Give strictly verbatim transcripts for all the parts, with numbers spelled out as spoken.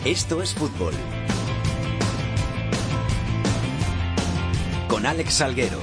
Esto es fútbol. Con Alex Salguero.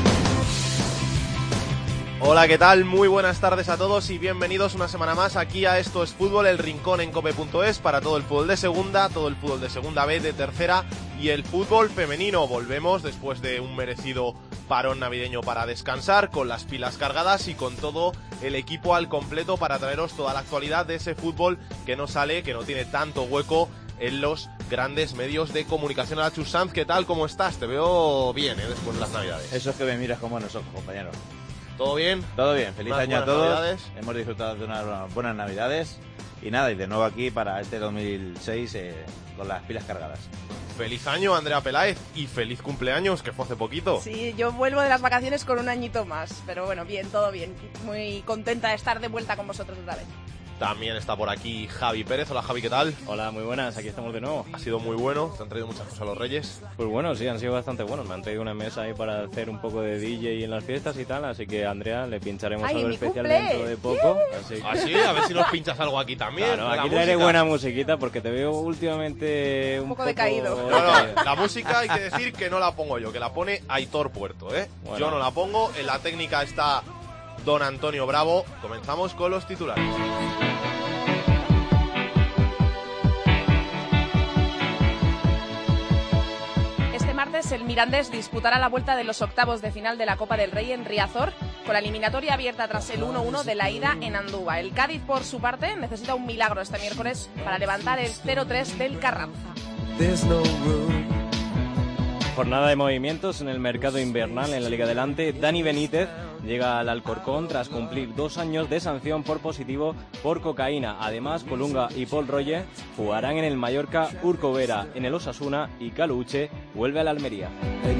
Hola, ¿qué tal? Muy buenas tardes a todos y bienvenidos una semana más aquí a Esto es Fútbol, el rincón en cope punto es para todo el fútbol de segunda, todo el fútbol de segunda B, de tercera y el fútbol femenino. Volvemos después de un merecido parón navideño para descansar, con las pilas cargadas y con todo el equipo al completo para traeros toda la actualidad de ese fútbol que no sale, que no tiene tanto hueco en los grandes medios de comunicación. A Chus Sanz, ¿qué tal? ¿Cómo estás? Te veo bien, ¿eh? Después de las navidades. Eso es que me miras con buenos ojos, compañero. ¿Todo bien? Todo bien, feliz Unas año a todos. Navidades. Hemos disfrutado de unas buenas navidades y nada, y de nuevo aquí para este dos mil seis eh, con las pilas cargadas. Feliz año, Andrea Peláez, y feliz cumpleaños, que fue hace poquito. Sí, yo vuelvo de las vacaciones con un añito más, pero bueno, bien, todo bien. Muy contenta de estar de vuelta con vosotros otra vez. También está por aquí Javi Pérez. Hola, Javi, ¿qué tal? Hola, muy buenas, aquí estamos de nuevo. Ha sido muy bueno, te han traído muchas cosas los Reyes. Pues bueno, sí, han sido bastante buenos. Me han traído una mesa ahí para hacer un poco de D J en las fiestas y tal, así que a Andrea le pincharemos Ay, algo mi especial cumple. dentro de poco. Así que... Ah, sí, a ver si nos pinchas algo aquí también. Claro, la aquí traeré música. buena musiquita porque te veo últimamente un, Un poco decaído. No, no, la música hay que decir que no la pongo yo, que la pone Aitor Puerto, ¿eh? Bueno. Yo no la pongo, en la técnica está Don Antonio Bravo. Comenzamos con los titulares. El Mirandés disputará la vuelta de los octavos de final de la Copa del Rey en Riazor, con la eliminatoria abierta tras el uno uno de la ida en Andúba. El Cádiz, por su parte, necesita un milagro este miércoles para levantar el cero tres del Carranza. Jornada de movimientos en el mercado invernal en la Liga Adelante. Dani Benítez llega al Alcorcón tras cumplir dos años de sanción por positivo por cocaína. Además, Colunga y Paul Roger jugarán en el Mallorca, Urco Vera en el Osasuna y Caluche vuelve al Almería.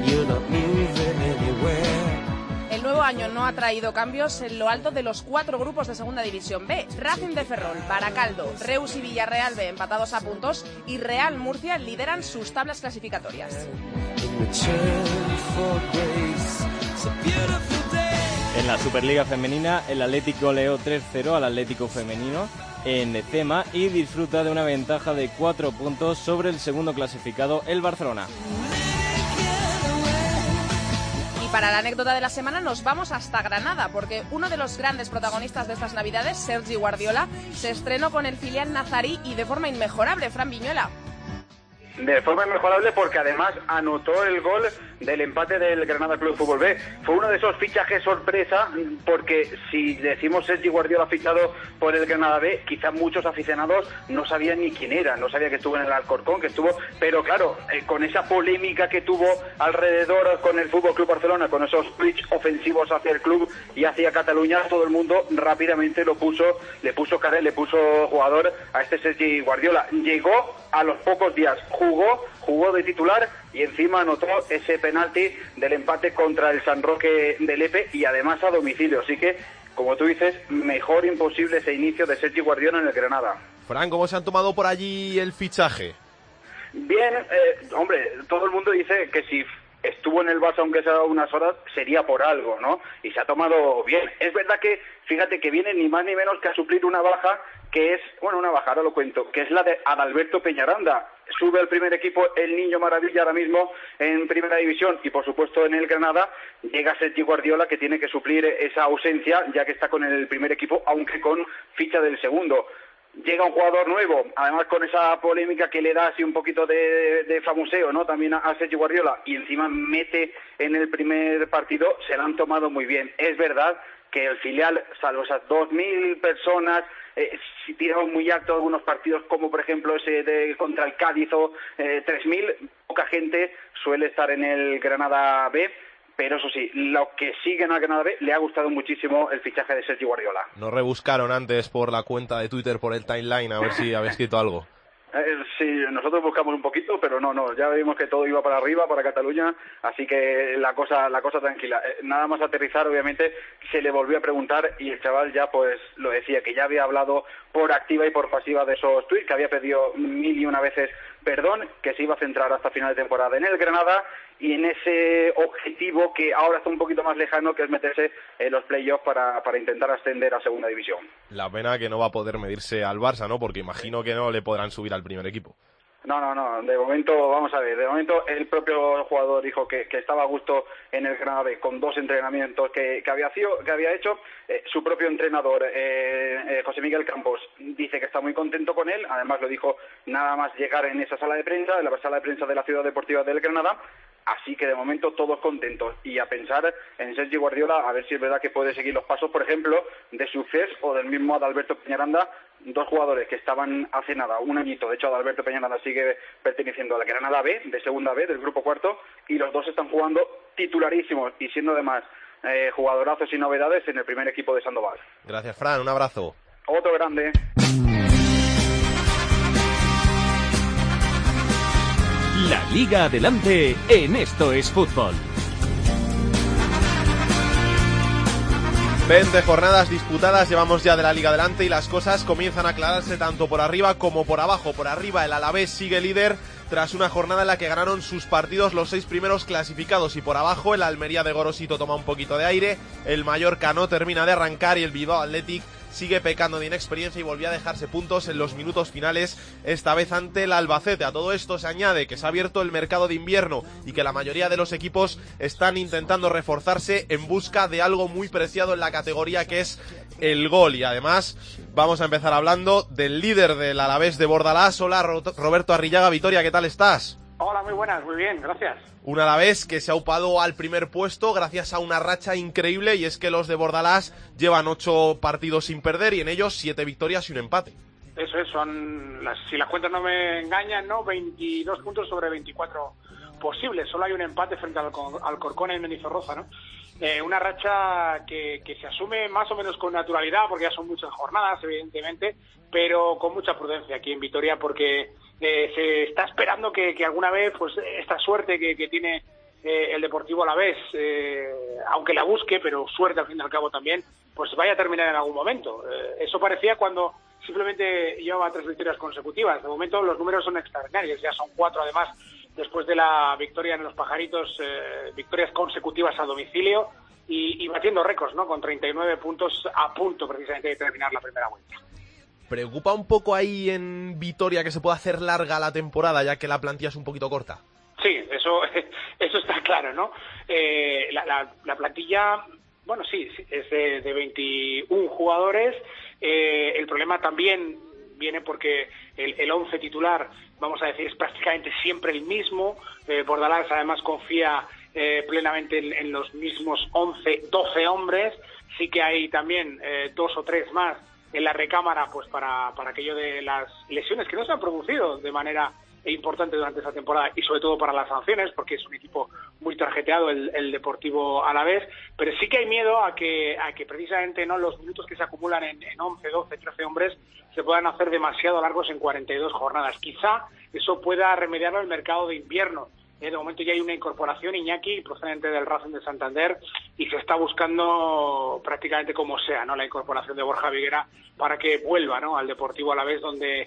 El nuevo año no ha traído cambios en lo alto de los cuatro grupos de Segunda División B. Racing de Ferrol, Baracaldo, Reus y Villarreal B empatados a puntos y Real Murcia lideran sus tablas clasificatorias. En la Superliga Femenina, el Atlético goleó tres cero al Atlético Femenino en Tema y disfruta de una ventaja de cuatro puntos sobre el segundo clasificado, el Barcelona. Y para la anécdota de la semana nos vamos hasta Granada, porque uno de los grandes protagonistas de estas Navidades, Sergi Guardiola, se estrenó con el filial nazarí y de forma inmejorable. Fran Viñuela. De forma inmejorable porque además anotó el gol del empate del Granada Club de Fútbol B. Fue uno de esos fichajes sorpresa porque si decimos Sergi Guardiola fichado por el Granada B, quizás muchos aficionados no sabían ni quién era, no sabía que estuvo en el Alcorcón, que estuvo, pero claro, eh, con esa polémica que tuvo alrededor con el Fútbol Club Barcelona, con esos tweets ofensivos hacia el club y hacia Cataluña, todo el mundo rápidamente lo puso, le puso cara, le puso jugador a este Sergi Guardiola. Llegó a los pocos días, jugó, jugó de titular y encima anotó ese penalti del empate contra el San Roque de Lepe y además a domicilio. Así que, como tú dices, mejor imposible ese inicio de Sergi Guardiola en el Granada. Fran, ¿cómo se han tomado por allí el fichaje? Bien, eh, hombre, todo el mundo dice que si estuvo en el Barça aunque sea unas horas, sería por algo, ¿no? Y se ha tomado bien. Es verdad que, fíjate, que viene ni más ni menos que a suplir una baja que es, bueno, una baja, ahora lo cuento, que es la de Adalberto Peñaranda. Sube al primer equipo el Niño Maravilla ahora mismo en Primera División y, por supuesto, en el Granada. Llega Sergi Guardiola, que tiene que suplir esa ausencia, ya que está con el primer equipo, aunque con ficha del segundo. Llega un jugador nuevo, además con esa polémica que le da así un poquito de, de famuseo, ¿no? También a, a Sergi Guardiola, y encima mete en el primer partido, se la han tomado muy bien. Es verdad que el filial, salvo esas dos mil personas, eh, si tiraron muy alto algunos partidos, como por ejemplo ese de contra el Cádiz o eh, tres mil, poca gente suele estar en el Granada B. Pero eso sí, lo que siguen al Granada B le ha gustado muchísimo el fichaje de Sergi Guardiola. Nos rebuscaron antes por la cuenta de Twitter, por el timeline, a ver si había escrito algo. Eh, sí, nosotros buscamos un poquito, pero no, no, ya vimos que todo iba para arriba, para Cataluña, así que la cosa, la cosa tranquila. Eh, nada más aterrizar, obviamente, se le volvió a preguntar y el chaval ya pues lo decía, que ya había hablado por activa y por pasiva de esos tweets, que había pedido mil y una veces perdón, que se iba a centrar hasta final de temporada en el Granada y en ese objetivo que ahora está un poquito más lejano, que es meterse en los playoffs para, para intentar ascender a segunda división. La pena que no va a poder medirse al Barça, ¿no? Porque imagino que no le podrán subir al primer equipo. No, no, no, de momento, vamos a ver, de momento el propio jugador dijo que, que estaba a gusto en el Granada B con dos entrenamientos que, que, había, sido, que había hecho. Eh, su propio entrenador, eh, eh, José Miguel Campos, dice que está muy contento con él, además lo dijo nada más llegar en esa sala de prensa, en la sala de prensa de la Ciudad Deportiva del Granada. Así que de momento todos contentos y a pensar en Sergi Guardiola, a ver si es verdad que puede seguir los pasos, por ejemplo, de Sucés o del mismo Adalberto Peñaranda, dos jugadores que estaban hace nada, un añito. De hecho, Adalberto Peñaranda sigue perteneciendo a la Granada B, de segunda B, del grupo cuarto, y los dos están jugando titularísimos y siendo además eh, jugadorazos y novedades en el primer equipo de Sandoval. Gracias, Fran, un abrazo. Otro grande. La Liga adelante en Esto es Fútbol. veinte jornadas disputadas, llevamos ya de la Liga adelante y las cosas comienzan a aclararse tanto por arriba como por abajo. Por arriba el Alavés sigue líder tras una jornada en la que ganaron sus partidos los seis primeros clasificados, y por abajo el Almería de Gorosito toma un poquito de aire, el Mallorca no termina de arrancar y el Bilbao Athletic sigue pecando de inexperiencia y volvió a dejarse puntos en los minutos finales, esta vez ante el Albacete. A todo esto se añade que se ha abierto el mercado de invierno y que la mayoría de los equipos están intentando reforzarse en busca de algo muy preciado en la categoría, que es el gol. Y además vamos a empezar hablando del líder del Alavés de Bordalás. Hola, Roberto Arrillaga. Vitoria, ¿qué tal estás? Hola, muy buenas, muy bien, gracias. Un Alavés que se ha upado al primer puesto gracias a una racha increíble, y es que los de Bordalás llevan ocho partidos sin perder y en ellos siete victorias y un empate. Eso es, son, las, si las cuentas no me engañan, ¿no? veintidós puntos sobre veinticuatro posibles. Solo hay un empate frente al Alcorcón en Mendizorroza, ¿no? Eh, una racha que, que se asume más o menos con naturalidad, porque ya son muchas jornadas, evidentemente, pero con mucha prudencia aquí en Vitoria, porque eh, se está esperando que, que alguna vez, pues, esta suerte que, que tiene eh, el Deportivo Alavés, eh, aunque la busque, pero suerte al fin y al cabo también, pues vaya a terminar en algún momento. Eh, eso parecía cuando simplemente llevaba tres victorias consecutivas. De momento los números son extraordinarios, ya son cuatro además, después de la victoria en los Pajaritos, eh, victorias consecutivas a domicilio y, y batiendo récords, ¿no? Con treinta y nueve puntos a punto precisamente de terminar la primera vuelta. ¿Preocupa un poco ahí en Vitoria que se pueda hacer larga la temporada, ya que la plantilla es un poquito corta? Sí, eso eso está claro, ¿no? Eh, la, la, la plantilla, bueno, sí, es de, de veintiún jugadores. Eh, el problema también viene porque el, el once titular, vamos a decir, es prácticamente siempre el mismo. Eh, Bordalás además confía eh, plenamente en, en los mismos once, doce hombres. Sí que hay también eh, dos o tres más en la recámara, pues para, para aquello de las lesiones que no se han producido de manera importante durante esta temporada, y sobre todo para las sanciones, porque es un equipo muy tarjeteado el, el Deportivo Alavés, pero sí que hay miedo a que a que precisamente no los minutos que se acumulan en, en once, doce, trece hombres se puedan hacer demasiado largos en cuarenta y dos jornadas. Quizá eso pueda remediarlo el mercado de invierno. Eh, de momento ya hay una incorporación, Iñaki, procedente del Racing de Santander, y se está buscando prácticamente como sea, ¿no?, la incorporación de Borja Viguera para que vuelva, ¿no?, al Deportivo Alavés, donde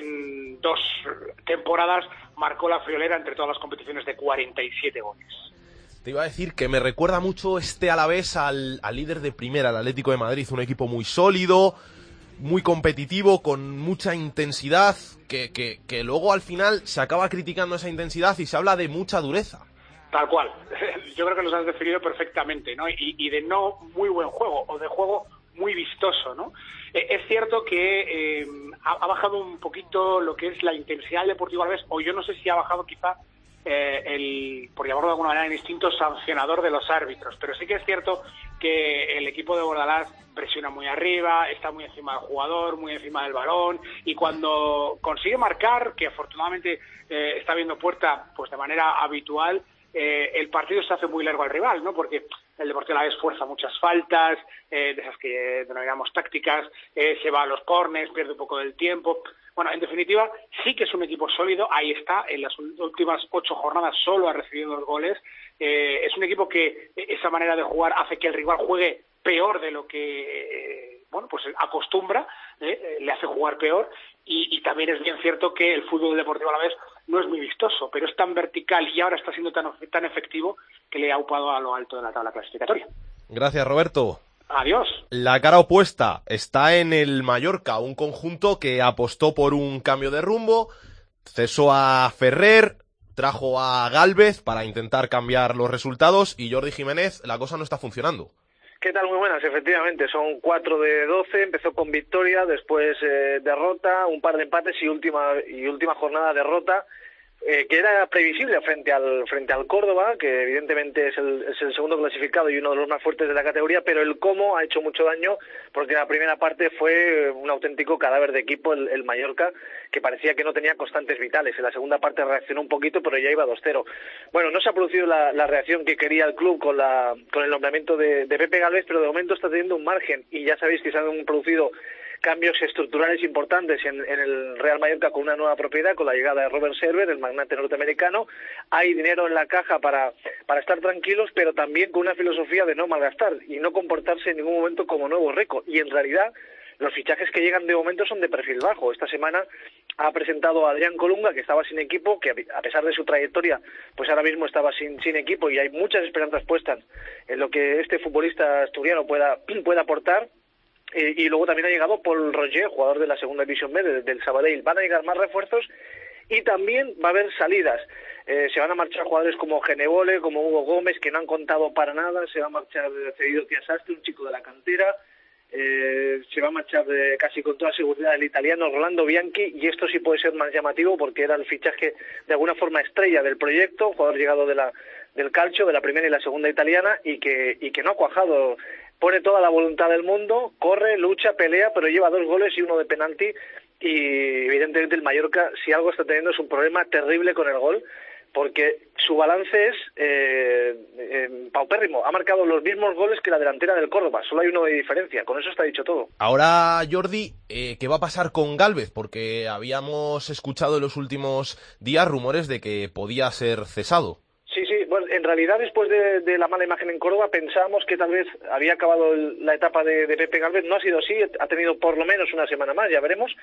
en dos temporadas marcó la friolera entre todas las competiciones de cuarenta y siete goles. Te iba a decir que me recuerda mucho este Alavés al, al líder de primera, el Atlético de Madrid, un equipo muy sólido, muy competitivo, con mucha intensidad, que, que, que luego al final se acaba criticando esa intensidad y se habla de mucha dureza. Tal cual. Yo creo que los has definido perfectamente, ¿no? Y, y de no muy buen juego, o de juego muy vistoso, ¿no? Eh, es cierto que eh, ha, ha bajado un poquito lo que es la intensidad del Deportivo Alavés, o yo no sé si ha bajado quizá eh, el, por llamarlo de alguna manera, el instinto sancionador de los árbitros, pero sí que es cierto que el equipo de Bordalás presiona muy arriba, está muy encima del jugador, muy encima del balón, y cuando consigue marcar, que afortunadamente eh, está viendo puerta pues de manera habitual, eh, el partido se hace muy largo al rival, ¿no? Porque el Deportivo Alavés fuerza muchas faltas, eh, de esas que denominamos tácticas, eh, se va a los córners, pierde un poco del tiempo. Bueno, en definitiva, sí que es un equipo sólido, ahí está, en las últimas ocho jornadas solo ha recibido dos goles. Eh, es un equipo que esa manera de jugar hace que el rival juegue peor de lo que, eh, bueno, pues acostumbra, eh, le hace jugar peor, y, y también es bien cierto que el fútbol deportivo Alavés no es muy vistoso, pero es tan vertical y ahora está siendo tan, tan efectivo que le ha upado a lo alto de la tabla clasificatoria. Gracias, Roberto. Adiós. La cara opuesta está en el Mallorca, un conjunto que apostó por un cambio de rumbo, cesó a Ferrer, trajo a Gálvez para intentar cambiar los resultados y Jordi Jiménez, la cosa no está funcionando. ¿Qué tal? Muy buenas, efectivamente, son cuatro de doce, empezó con victoria, después eh, derrota, un par de empates y última y última jornada derrota, eh, que era previsible frente al frente al Córdoba, que evidentemente es el, es el segundo clasificado y uno de los más fuertes de la categoría, pero el cómo ha hecho mucho daño, porque la primera parte fue un auténtico cadáver de equipo el, el Mallorca, que parecía que no tenía constantes vitales. En la segunda parte reaccionó un poquito, pero ya iba dos cero. Bueno, no se ha producido la, la reacción que quería el club con la con el nombramiento de, de Pepe Gálvez, pero de momento está teniendo un margen, y ya sabéis que se han producido cambios estructurales importantes en, en el Real Mallorca con una nueva propiedad, con la llegada de Robert Server, el magnate norteamericano. Hay dinero en la caja para, para estar tranquilos, pero también con una filosofía de no malgastar y no comportarse en ningún momento como nuevo rico. Y en realidad los fichajes que llegan de momento son de perfil bajo. Esta semana ha presentado a Adrián Colunga, que estaba sin equipo, que a pesar de su trayectoria, pues ahora mismo estaba sin, sin equipo, y hay muchas esperanzas puestas en lo que este futbolista asturiano pueda, pueda aportar. Eh, y luego también ha llegado Paul Roger, jugador de la segunda división B de, del Sabadell. Van a llegar más refuerzos y también va a haber salidas. Eh, se van a marchar jugadores como Genevole, como Hugo Gómez, que no han contado para nada. Se va a marchar cedido Tiasastre, un chico de la cantera. Eh, se va a marchar de, casi con toda seguridad el italiano Rolando Bianchi, y esto sí puede ser más llamativo porque era el fichaje de alguna forma estrella del proyecto, jugador llegado de la del calcio, de la primera y la segunda italiana, y que y que no ha cuajado. Pone toda la voluntad del mundo, corre, lucha, pelea, pero lleva dos goles y uno de penalti, y evidentemente el Mallorca, si algo está teniendo, es un problema terrible con el gol, porque su balance es eh, eh, paupérrimo. Ha marcado los mismos goles que la delantera del Córdoba, solo hay uno de diferencia. Con eso está dicho todo. Ahora, Jordi, eh, ¿qué va a pasar con Gálvez? Porque habíamos escuchado en los últimos días rumores de que podía ser cesado. Sí, sí, bueno, en realidad después de, de la mala imagen en Córdoba pensábamos que tal vez había acabado el, la etapa de, de Pepe Gálvez. No ha sido así, ha tenido por lo menos una semana más, ya veremos.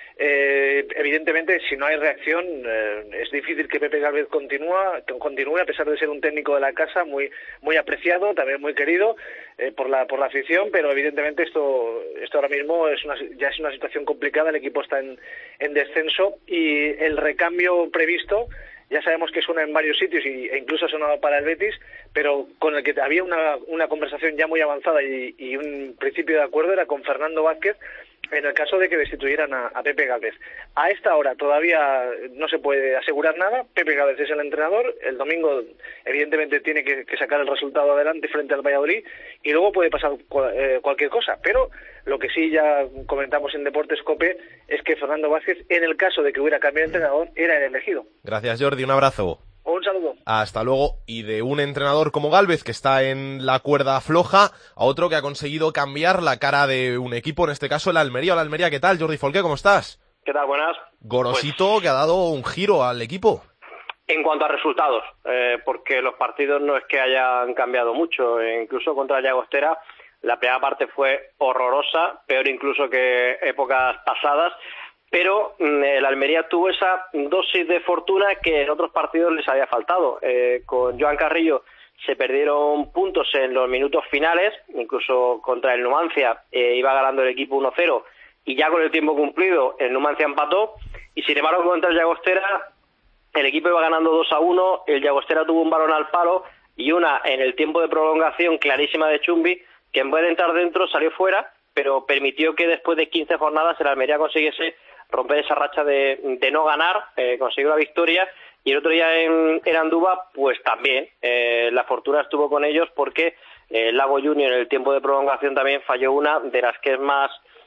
Eh, evidentemente, si no hay reacción, eh, es difícil que Pepe Gálvez continúa, continúe, a pesar de ser un técnico de la casa muy muy apreciado, también muy querido eh, por la por la afición, pero evidentemente esto esto ahora mismo es una, ya es una situación complicada. El equipo está en, en descenso, y el recambio previsto ya sabemos que suena en varios sitios y, e incluso ha sonado para el Betis, pero con el que había una, una conversación ya muy avanzada y, y un principio de acuerdo era con Fernando Vázquez, en el caso de que destituyeran a, a Pepe Gálvez. A esta hora todavía no se puede asegurar nada. Pepe Gálvez es el entrenador. El domingo evidentemente tiene que, que sacar el resultado adelante frente al Valladolid, y luego puede pasar cual, eh, cualquier cosa. Pero lo que sí ya comentamos en Deportes COPE es que Fernando Vázquez, en el caso de que hubiera cambiado de entrenador, era el elegido. Gracias, Jordi, un abrazo. Un saludo. Hasta luego. Y de un entrenador como Gálvez, que está en la cuerda floja, a otro que ha conseguido cambiar la cara de un equipo, en este caso el Almería. Hola, Almería, ¿qué tal? Jordi Folqué, ¿cómo estás? ¿Qué tal? Buenas. Gorosito, pues, que ha dado un giro al equipo. En cuanto a resultados, eh, porque los partidos no es que hayan cambiado mucho. Eh, incluso contra el Llagostera, la primera parte fue horrorosa, peor incluso que épocas pasadas. Pero el Almería tuvo esa dosis de fortuna que en otros partidos les había faltado. Eh, con Joan Carrillo se perdieron puntos en los minutos finales, incluso contra el Numancia eh, iba ganando el equipo uno cero, y ya con el tiempo cumplido el Numancia empató, y sin embargo contra el Llagostera el equipo iba ganando dos a uno, el Llagostera tuvo un balón al palo y una en el tiempo de prolongación clarísima de Chumbi, que en vez de entrar dentro salió fuera, pero permitió que después de quince jornadas el Almería consiguiese romper esa racha de, de no ganar, eh, consiguió la victoria. Y el otro día en, en Andúba, pues también eh, la fortuna estuvo con ellos, porque eh, Lago Junior en el tiempo de prolongación también falló una de las que es más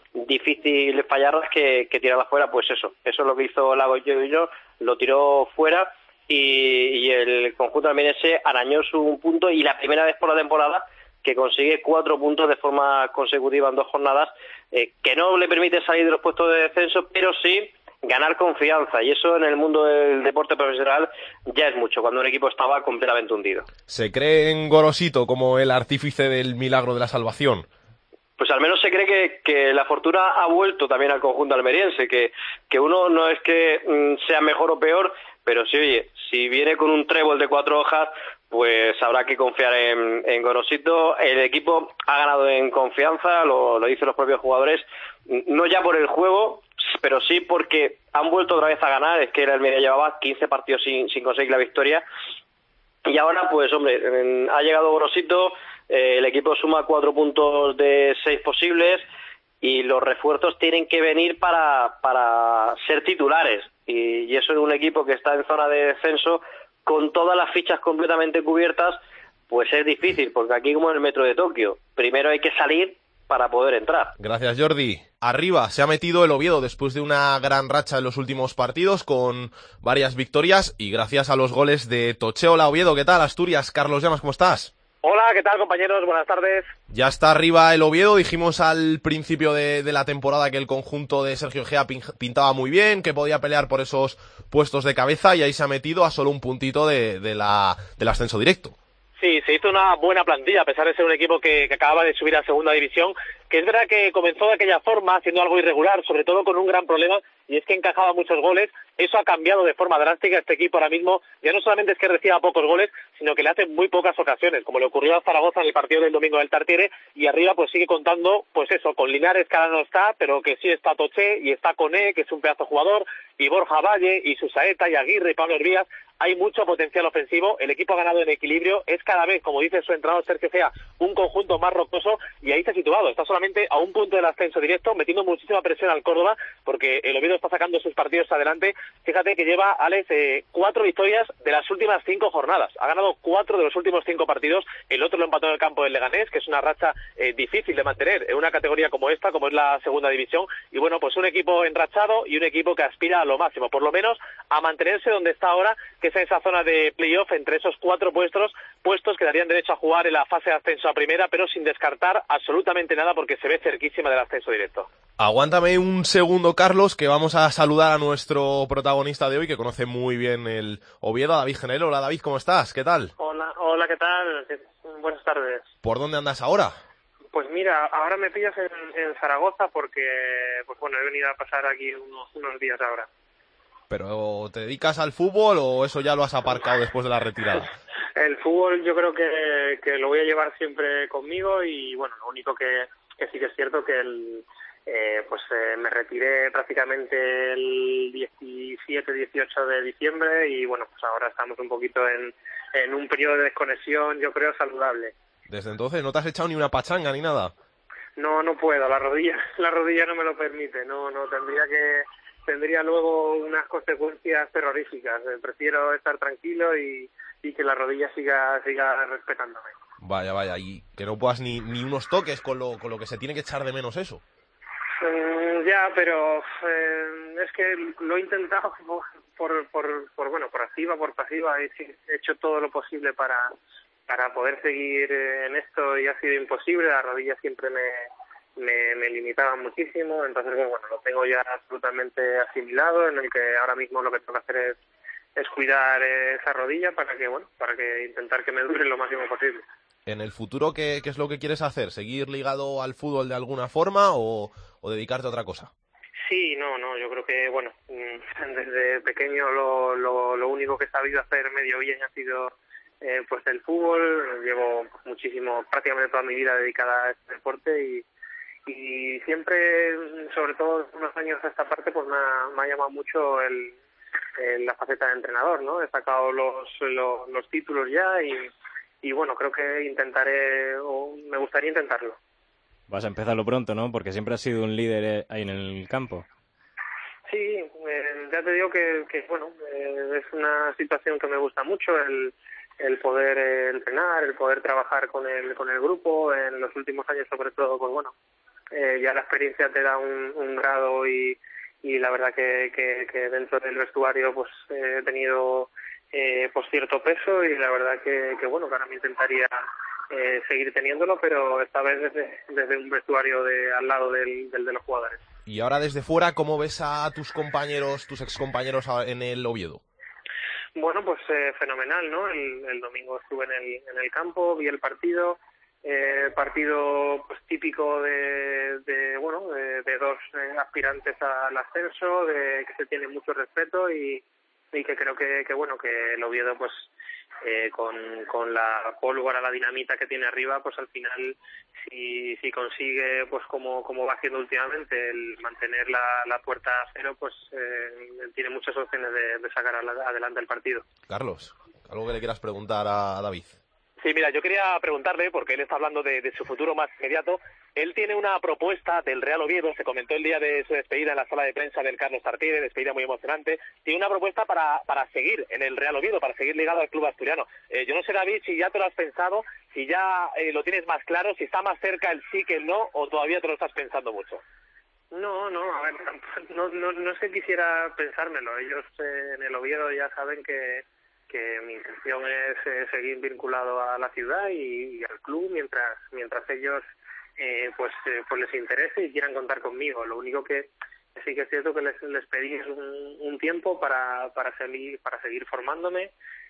difícil fallarlas que, que tirarlas fuera. Pues eso, eso es lo que hizo Lago Junior, lo tiró fuera, y, y el conjunto almeriense arañó su punto, y la primera vez por la temporada que consigue cuatro puntos de forma consecutiva en dos jornadas, eh, que no le permite salir de los puestos de descenso, pero sí ganar confianza, y eso en el mundo del deporte profesional ya es mucho, cuando un equipo estaba completamente hundido. ¿Se cree en Gorosito como el artífice del milagro de la salvación? Pues al menos se cree que, que la fortuna ha vuelto también al conjunto almeriense, que, que uno no es que mm, sea mejor o peor, pero sí, oye, si viene con un trébol de cuatro hojas, pues habrá que confiar en, en Gorosito. El equipo ha ganado en confianza, lo, lo dicen los propios jugadores, no ya por el juego, pero sí porque han vuelto otra vez a ganar. Es que el Almería llevaba quince partidos sin, sin conseguir la victoria, y ahora pues hombre, ha llegado Gorosito, eh, el equipo suma cuatro puntos de seis posibles, y los refuerzos tienen que venir para, para ser titulares, y, y eso en un equipo que está en zona de descenso, con todas las fichas completamente cubiertas, pues es difícil, porque aquí como en el metro de Tokio, primero hay que salir para poder entrar. Gracias, Jordi. Arriba se ha metido el Oviedo después de una gran racha en los últimos partidos con varias victorias y gracias a los goles de Toche. Hola, Oviedo, ¿qué tal? Asturias, Carlos Llamas, ¿cómo estás? Hola, ¿qué tal, compañeros? Buenas tardes. Ya está arriba el Oviedo. Dijimos al principio de, de la temporada que el conjunto de Sergio Egea pintaba muy bien, que podía pelear por esos puestos de cabeza, y ahí se ha metido a solo un puntito de, de la, del ascenso directo. Sí, se hizo una buena plantilla, a pesar de ser un equipo que, que acababa de subir a segunda división, que es verdad que comenzó de aquella forma, haciendo algo irregular, sobre todo con un gran problema, y es que encajaba muchos goles. Eso ha cambiado de forma drástica. Este equipo ahora mismo ya no solamente es que reciba pocos goles, sino que le hace muy pocas ocasiones, como le ocurrió a Zaragoza en el partido del domingo del Tartiere, y arriba pues sigue contando, pues eso, con Linares, que ahora no está, pero que sí está Toché, y está Coné, que es un pedazo jugador, y Borja Valle, y Susaeta, y Aguirre, y Pablo Hervías. Hay mucho potencial ofensivo, el equipo ha ganado en equilibrio, es cada vez, como dice su entrenador Sergio Egea, un conjunto más rocoso, y ahí se ha situado, está solamente a un punto del ascenso directo, metiendo muchísima presión al Córdoba, porque el Oviedo está sacando sus partidos adelante. Fíjate que lleva, Alex, eh, cuatro victorias de las últimas cinco jornadas, ha ganado cuatro de los últimos cinco partidos, el otro lo empató en el campo del Leganés, que es una racha eh, difícil de mantener en una categoría como esta, como es la segunda división, y bueno, pues un equipo enrachado y un equipo que aspira a lo máximo, por lo menos a mantenerse donde está ahora, que es esa zona de playoff, entre esos cuatro puestos, puestos que darían derecho a jugar en la fase de ascenso a primera, pero sin descartar absolutamente nada porque se ve cerquísima del ascenso directo. Aguántame un segundo, Carlos, que vamos a saludar a nuestro protagonista de hoy, que conoce muy bien el Oviedo, a David Genero. Hola, David, ¿cómo estás? ¿Qué tal? Hola, hola, ¿qué tal? Buenas tardes. ¿Por dónde andas ahora? Pues mira, ahora me pillas en, en Zaragoza porque, pues bueno, he venido a pasar aquí unos, unos días ahora. ¿Pero te dedicas al fútbol o eso ya lo has aparcado después de la retirada? El fútbol yo creo que, que lo voy a llevar siempre conmigo, y bueno, lo único que, que sí que es cierto que el, eh, pues eh, me retiré prácticamente el diecisiete dieciocho de diciembre, y bueno, pues ahora estamos un poquito en, en un periodo de desconexión, yo creo, saludable. ¿Desde entonces no te has echado ni una pachanga ni nada? No, no puedo, la rodilla, la rodilla no me lo permite, no, no, tendría que... tendría luego unas consecuencias terroríficas. Eh, prefiero estar tranquilo y, y que la rodilla siga siga respetándome. Vaya, vaya, y que no puedas ni, ni unos toques con lo, con lo que se tiene que echar de menos eso. Eh, ya, pero eh, es que lo he intentado por, por, por, bueno, por activa, por pasiva, he, he hecho todo lo posible para, para poder seguir en esto y ha sido imposible. La rodilla siempre me... Me, me limitaba muchísimo, entonces bueno, lo tengo ya absolutamente asimilado, en el que ahora mismo lo que tengo que hacer es, es cuidar esa rodilla para que, bueno, para que intentar que me dure lo máximo posible. ¿En el futuro qué, qué es lo que quieres hacer? ¿Seguir ligado al fútbol de alguna forma o, o dedicarte a otra cosa? Sí, no, no, yo creo que, bueno, desde pequeño lo, lo, lo único que he sabido hacer medio bien ha sido eh, pues el fútbol. Llevo muchísimo, prácticamente toda mi vida dedicada a este deporte, y y siempre, sobre todo unos años a esta parte, pues me ha, me ha llamado mucho el, el, la faceta de entrenador, ¿no? He sacado los, los, los títulos ya y, y bueno, creo que intentaré, o me gustaría intentarlo. Vas a empezarlo pronto, ¿no? Porque siempre has sido un líder ahí en el campo. Sí, eh, ya te digo que, que bueno, eh, es una situación que me gusta mucho, el el poder eh, entrenar, el poder trabajar con el con el grupo. En los últimos años, sobre todo, pues bueno, eh, ya la experiencia te da un, un grado, y, y la verdad que, que, que dentro del vestuario pues eh, he tenido eh, pues cierto peso, y la verdad que, que bueno, que ahora me intentaría eh, seguir teniéndolo, pero esta vez desde, desde un vestuario de al lado del, del de los jugadores. Y ahora desde fuera, ¿cómo ves a tus compañeros, tus excompañeros en el Oviedo? Bueno, pues eh, fenomenal, ¿no? El, el domingo estuve en el, en el campo, vi el partido, eh, partido pues típico de, de bueno, de, de dos eh, aspirantes al ascenso, de que se tiene mucho respeto, y y que creo que, que bueno, que el Oviedo pues eh, con, con la pólvora, la dinamita que tiene arriba, pues al final si, si consigue, pues como, como va haciendo últimamente, el mantener la, la puerta a cero, pues eh, tiene muchas opciones de, de sacar adelante el partido. Carlos, algo que le quieras preguntar a David. Sí, mira, yo quería preguntarle, porque él está hablando de, de su futuro más inmediato. Él tiene una propuesta del Real Oviedo, se comentó el día de su despedida en la sala de prensa del Carlos Tartiere, despedida muy emocionante. Tiene una propuesta para, para seguir en el Real Oviedo, para seguir ligado al club asturiano. Eh, yo no sé, David, si ya te lo has pensado, si ya eh, lo tienes más claro, si está más cerca el sí que el no, o todavía te lo estás pensando mucho. No, no, a ver, no, no, no es que quisiera pensármelo. Ellos eh, en el Oviedo ya saben que que mi intención es eh, seguir vinculado a la ciudad y, y al club mientras mientras ellos eh, pues eh, pues les interese y quieran contar conmigo. Lo único que sí que es cierto que les, les pedí es un, un tiempo para para seguir para seguir formándome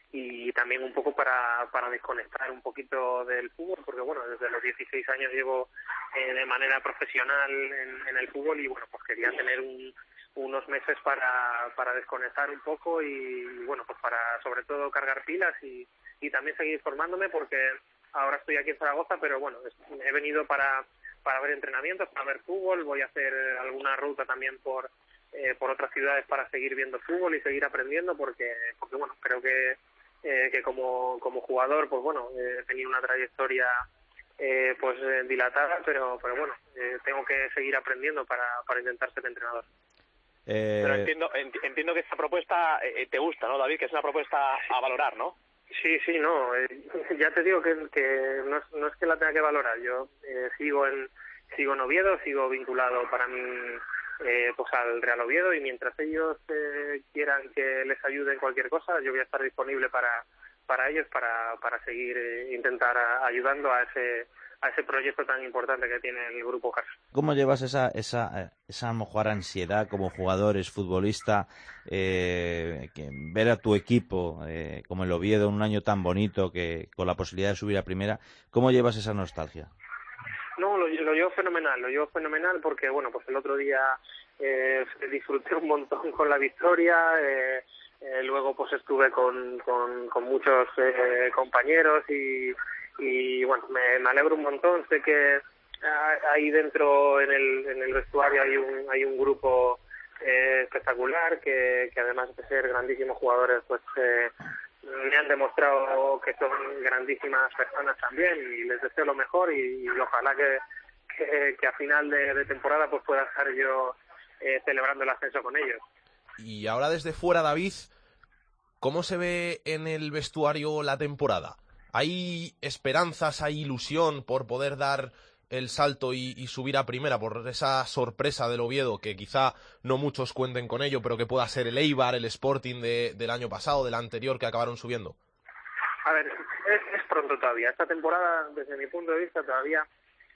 y también un poco para para desconectar un poquito del fútbol, porque bueno, desde los dieciséis años llevo eh, de manera profesional en, en el fútbol y bueno, pues quería tener un unos meses para, para desconectar un poco y, bueno, pues para sobre todo cargar pilas y, y también seguir formándome, porque ahora estoy aquí en Zaragoza, pero bueno, he venido para, para ver entrenamientos, para ver fútbol, voy a hacer alguna ruta también por eh, por otras ciudades para seguir viendo fútbol y seguir aprendiendo, porque, porque bueno, creo que, eh, que como, como jugador, pues bueno, he tenido una trayectoria eh, pues eh, dilatada, pero, pero bueno, eh, tengo que seguir aprendiendo para, para intentar ser entrenador. Eh... Pero entiendo entiendo que esta propuesta eh, te gusta, ¿no, David? Que es una propuesta a valorar, ¿no? Sí, sí, no. Eh, ya te digo que, que no, es, no es que la tenga que valorar. Yo eh, sigo en sigo en Oviedo, sigo vinculado para mí eh, pues al Real Oviedo, y mientras ellos eh, quieran que les ayude en cualquier cosa, yo voy a estar disponible para para ellos, para para seguir eh, intentar a, ayudando a ese a ese proyecto tan importante que tiene el Grupo Cars. ¿Cómo llevas esa esa esa a lo mejor ansiedad como jugador, es futbolista, eh, que ver a tu equipo eh, como el Oviedo en un año tan bonito, que con la posibilidad de subir a primera? ¿Cómo llevas esa nostalgia? No, lo, lo llevo fenomenal, lo llevo fenomenal porque bueno, pues el otro día eh, disfruté un montón con la victoria. Eh, eh, luego pues estuve con con, con muchos eh, compañeros y y bueno, me, me alegro un montón. Sé que ahí dentro en el en el vestuario hay un hay un grupo eh, espectacular que, que además de ser grandísimos jugadores, pues eh, me han demostrado que son grandísimas personas también, y les deseo lo mejor y, y ojalá que, que que a final de, de temporada pues pueda estar yo eh, celebrando el ascenso con ellos. Y ahora desde fuera, David, ¿cómo se ve en el vestuario la temporada? ¿Hay esperanzas, hay ilusión por poder dar el salto y, y subir a primera, por esa sorpresa del Oviedo, que quizá no muchos cuenten con ello, pero que pueda ser el Eibar, el Sporting de, del año pasado, del anterior, que acabaron subiendo? A ver, es, es pronto todavía. Esta temporada, desde mi punto de vista, todavía,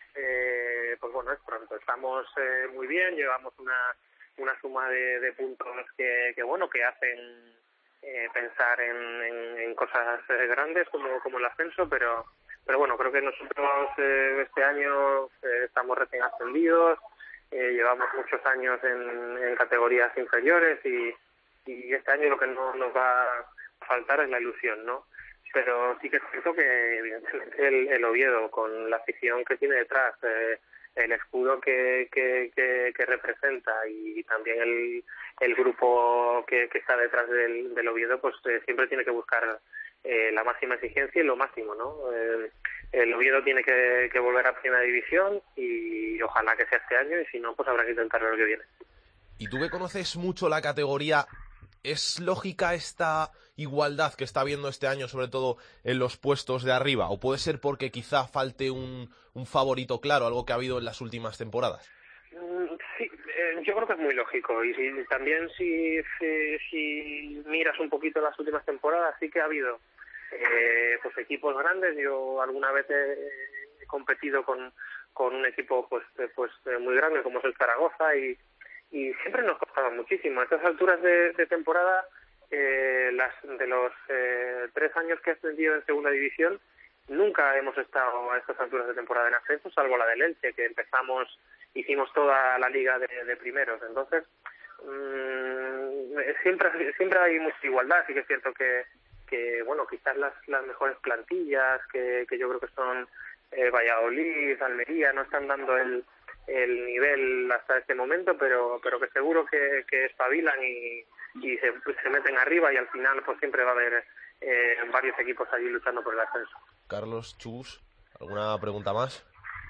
eh, pues bueno, es pronto. Estamos eh, muy bien, llevamos una, una suma de, de puntos que, que, bueno, que hacen Eh, pensar en, en, en cosas eh, grandes como, como el ascenso, pero pero bueno, creo que nosotros eh, este año eh, estamos recién ascendidos, eh, llevamos muchos años en, en categorías inferiores y, y este año lo que no nos va a faltar es la ilusión, ¿no? Pero sí que es cierto que evidentemente el, el Oviedo, con la afición que tiene detrás, eh, el escudo que, que, que, que representa y también el, el grupo que, que está detrás del, del Oviedo, pues eh, siempre tiene que buscar eh, la máxima exigencia y lo máximo, ¿no? Eh, el Oviedo tiene que, que volver a Primera División y ojalá que sea este año, y si no, pues habrá que intentarlo el que viene. Y tú que conoces mucho la categoría, ¿es lógica esta igualdad que está habiendo este año, sobre todo en los puestos de arriba? ¿O puede ser porque quizá falte un, un favorito claro, algo que ha habido en las últimas temporadas? Sí, eh, yo creo que es muy lógico. Y si, también si, si, si miras un poquito las últimas temporadas, sí que ha habido eh, pues equipos grandes. Yo alguna vez he, he competido con, con un equipo pues, pues muy grande como es el Zaragoza, y y siempre nos costaba muchísimo. A estas alturas de, de temporada, eh, las de los eh, tres años que he ascendido en segunda división, nunca hemos estado a estas alturas de temporada en ascenso, salvo la del Elche, que empezamos, hicimos toda la liga de, de primeros. Entonces, mmm, siempre siempre hay mucha igualdad. Sí que es cierto que, que bueno, quizás las, las mejores plantillas, que, que yo creo que son eh, Valladolid, Almería, no están dando el, el nivel hasta este momento, pero pero que seguro que, que espabilan y, y se, se meten arriba, y al final pues siempre va a haber eh, varios equipos allí luchando por el ascenso. Carlos, Chus, ¿alguna pregunta más?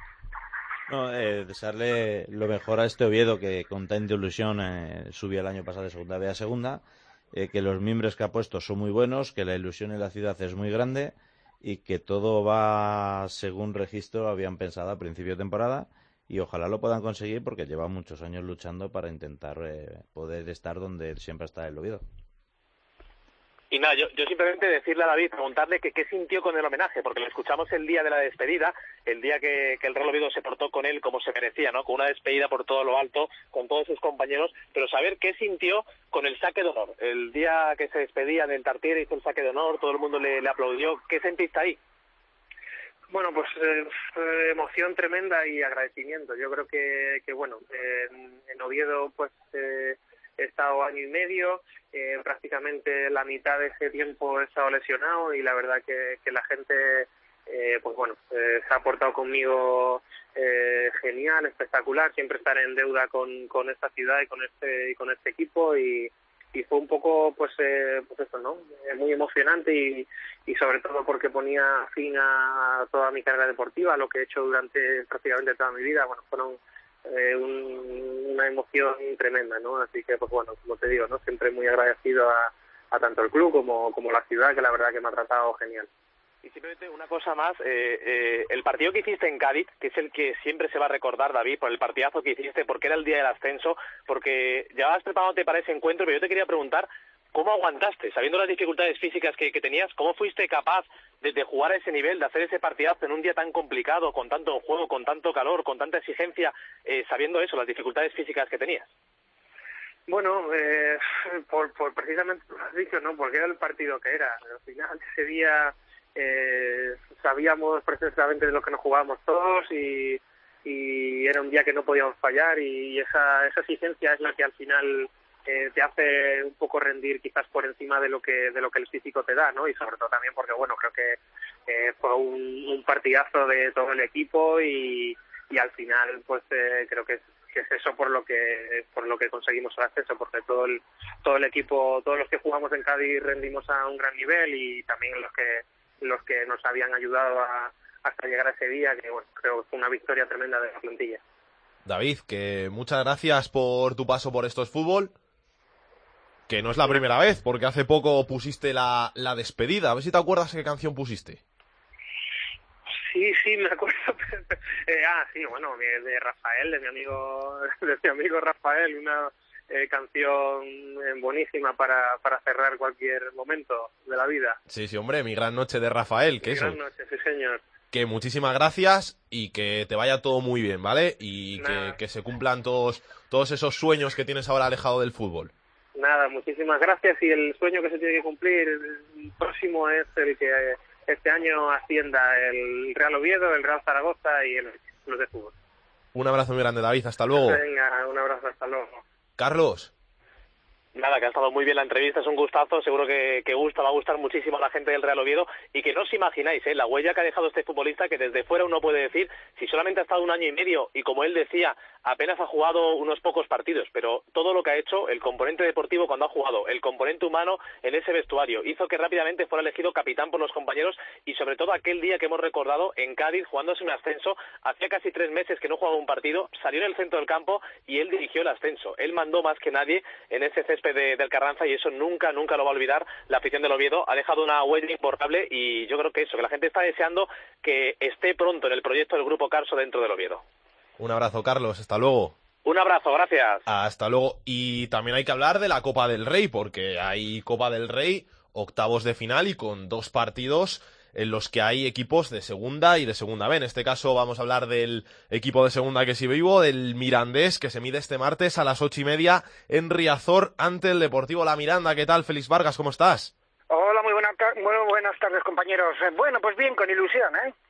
No, eh, desearle lo mejor a este Oviedo, que con tanta ilusión eh, subió el año pasado de segunda B a segunda, eh, que los miembros que ha puesto son muy buenos, que la ilusión en la ciudad es muy grande y que todo va según registro habían pensado a principio de temporada, y ojalá lo puedan conseguir porque lleva muchos años luchando para intentar eh, poder estar donde siempre está el Oviedo. Y nada, yo, yo simplemente decirle a David, preguntarle que qué sintió con el homenaje, porque lo escuchamos el día de la despedida, el día que, que el Real Oviedo se portó con él como se merecía, ¿no? Con una despedida por todo lo alto, con todos sus compañeros, pero saber qué sintió con el saque de honor. El día que se despedía del Tartiere, hizo el saque de honor, todo el mundo le, le aplaudió. ¿Qué sentiste ahí? Bueno, pues eh, emoción tremenda y agradecimiento. Yo creo que, que bueno, eh, en Oviedo pues eh, he estado año y medio, eh, prácticamente la mitad de ese tiempo he estado lesionado, y la verdad que, que la gente eh, pues bueno, eh, se ha portado conmigo eh, genial, espectacular. Siempre estar en deuda con, con esta ciudad y con este y con este equipo, y y fue un poco pues eh, pues eso, ¿no? Eh, muy emocionante, y, y sobre todo porque ponía fin a toda mi carrera deportiva, lo que he hecho durante prácticamente toda mi vida. Bueno, fueron eh, un, una emoción tremenda, ¿no? Así que pues bueno, como te digo, ¿no? Siempre muy agradecido a, a tanto el club como, como la ciudad, que la verdad que me ha tratado genial. Y simplemente una cosa más, eh, eh, el partido que hiciste en Cádiz, que es el que siempre se va a recordar, David, por el partidazo que hiciste, porque era el día del ascenso, porque llevabas preparándote para ese encuentro, pero yo te quería preguntar, ¿cómo aguantaste? Sabiendo las dificultades físicas que, que tenías, ¿cómo fuiste capaz de, de jugar a ese nivel, de hacer ese partidazo en un día tan complicado, con tanto juego, con tanto calor, con tanta exigencia, eh, sabiendo eso, las dificultades físicas que tenías? Bueno, eh, por, por precisamente lo has dicho, ¿no? Porque era el partido que era. Al final ese día eh, sabíamos precisamente de lo que nos jugábamos todos, y, y era un día que no podíamos fallar, y esa, esa exigencia es la que al final eh, te hace un poco rendir quizás por encima de lo que de lo que el físico te da, ¿no? Y sobre todo también porque, bueno, creo que eh, fue un, un partidazo de todo el equipo, y, y al final pues eh, creo que es que es eso por lo que por lo que conseguimos el ascenso, porque todo el todo el equipo, todos los que jugamos en Cádiz rendimos a un gran nivel, y también los que los que nos habían ayudado a, hasta llegar a ese día, que bueno, creo que fue una victoria tremenda de la plantilla. David, que muchas gracias por tu paso por Esto es Fútbol, que no es la primera vez, porque hace poco pusiste la, la despedida. A ver si te acuerdas qué canción pusiste. Sí, sí, me acuerdo. eh, ah, sí, bueno, de, de Rafael, de mi amigo, de mi amigo Rafael, una eh, canción eh, buenísima para, para cerrar cualquier momento de la vida. Sí, sí, hombre, Mi gran noche de Rafael, que Mi eso. gran noche, sí, señor. Que muchísimas gracias y que te vaya todo muy bien, ¿vale? Y que, que se cumplan todos, todos esos sueños que tienes ahora alejado del fútbol. Nada, muchísimas gracias, y el sueño que se tiene que cumplir el próximo es el que eh, este año ascienda el Real Oviedo, el Real Zaragoza y el Club de Fútbol. Un abrazo muy grande, David, hasta luego. Venga, un abrazo, hasta luego. Carlos. Nada, que ha estado muy bien la entrevista, es un gustazo, seguro que, que gusta, va a gustar muchísimo a la gente del Real Oviedo, y que no os imagináis, ¿eh? La huella que ha dejado este futbolista, que desde fuera uno puede decir, si solamente ha estado un año y medio, y como él decía, apenas ha jugado unos pocos partidos, pero todo lo que ha hecho, el componente deportivo cuando ha jugado, el componente humano en ese vestuario, hizo que rápidamente fuera elegido capitán por los compañeros, y sobre todo aquel día que hemos recordado en Cádiz, jugándose un ascenso, hacía casi tres meses que no jugaba un partido, salió en el centro del campo y él dirigió el ascenso, él mandó más que nadie en ese césped de, del Carranza, y eso nunca, nunca lo va a olvidar la afición del Oviedo, ha dejado una huella importante, y yo creo que eso, que la gente está deseando que esté pronto en el proyecto del Grupo Carso dentro del Oviedo. Un abrazo, Carlos, hasta luego. Un abrazo, gracias. Hasta luego. Y también hay que hablar de la Copa del Rey, porque hay Copa del Rey, octavos de final, y con dos partidos en los que hay equipos de segunda y de segunda B. En este caso vamos a hablar del equipo de segunda que sigue vivo, del Mirandés, que se mide este martes a las ocho y media en Riazor ante el Deportivo La Miranda. ¿Qué tal, Félix Vargas? ¿Cómo estás? Hola, muy, buena, muy buenas tardes, compañeros. Bueno, pues bien, con ilusión, ¿eh?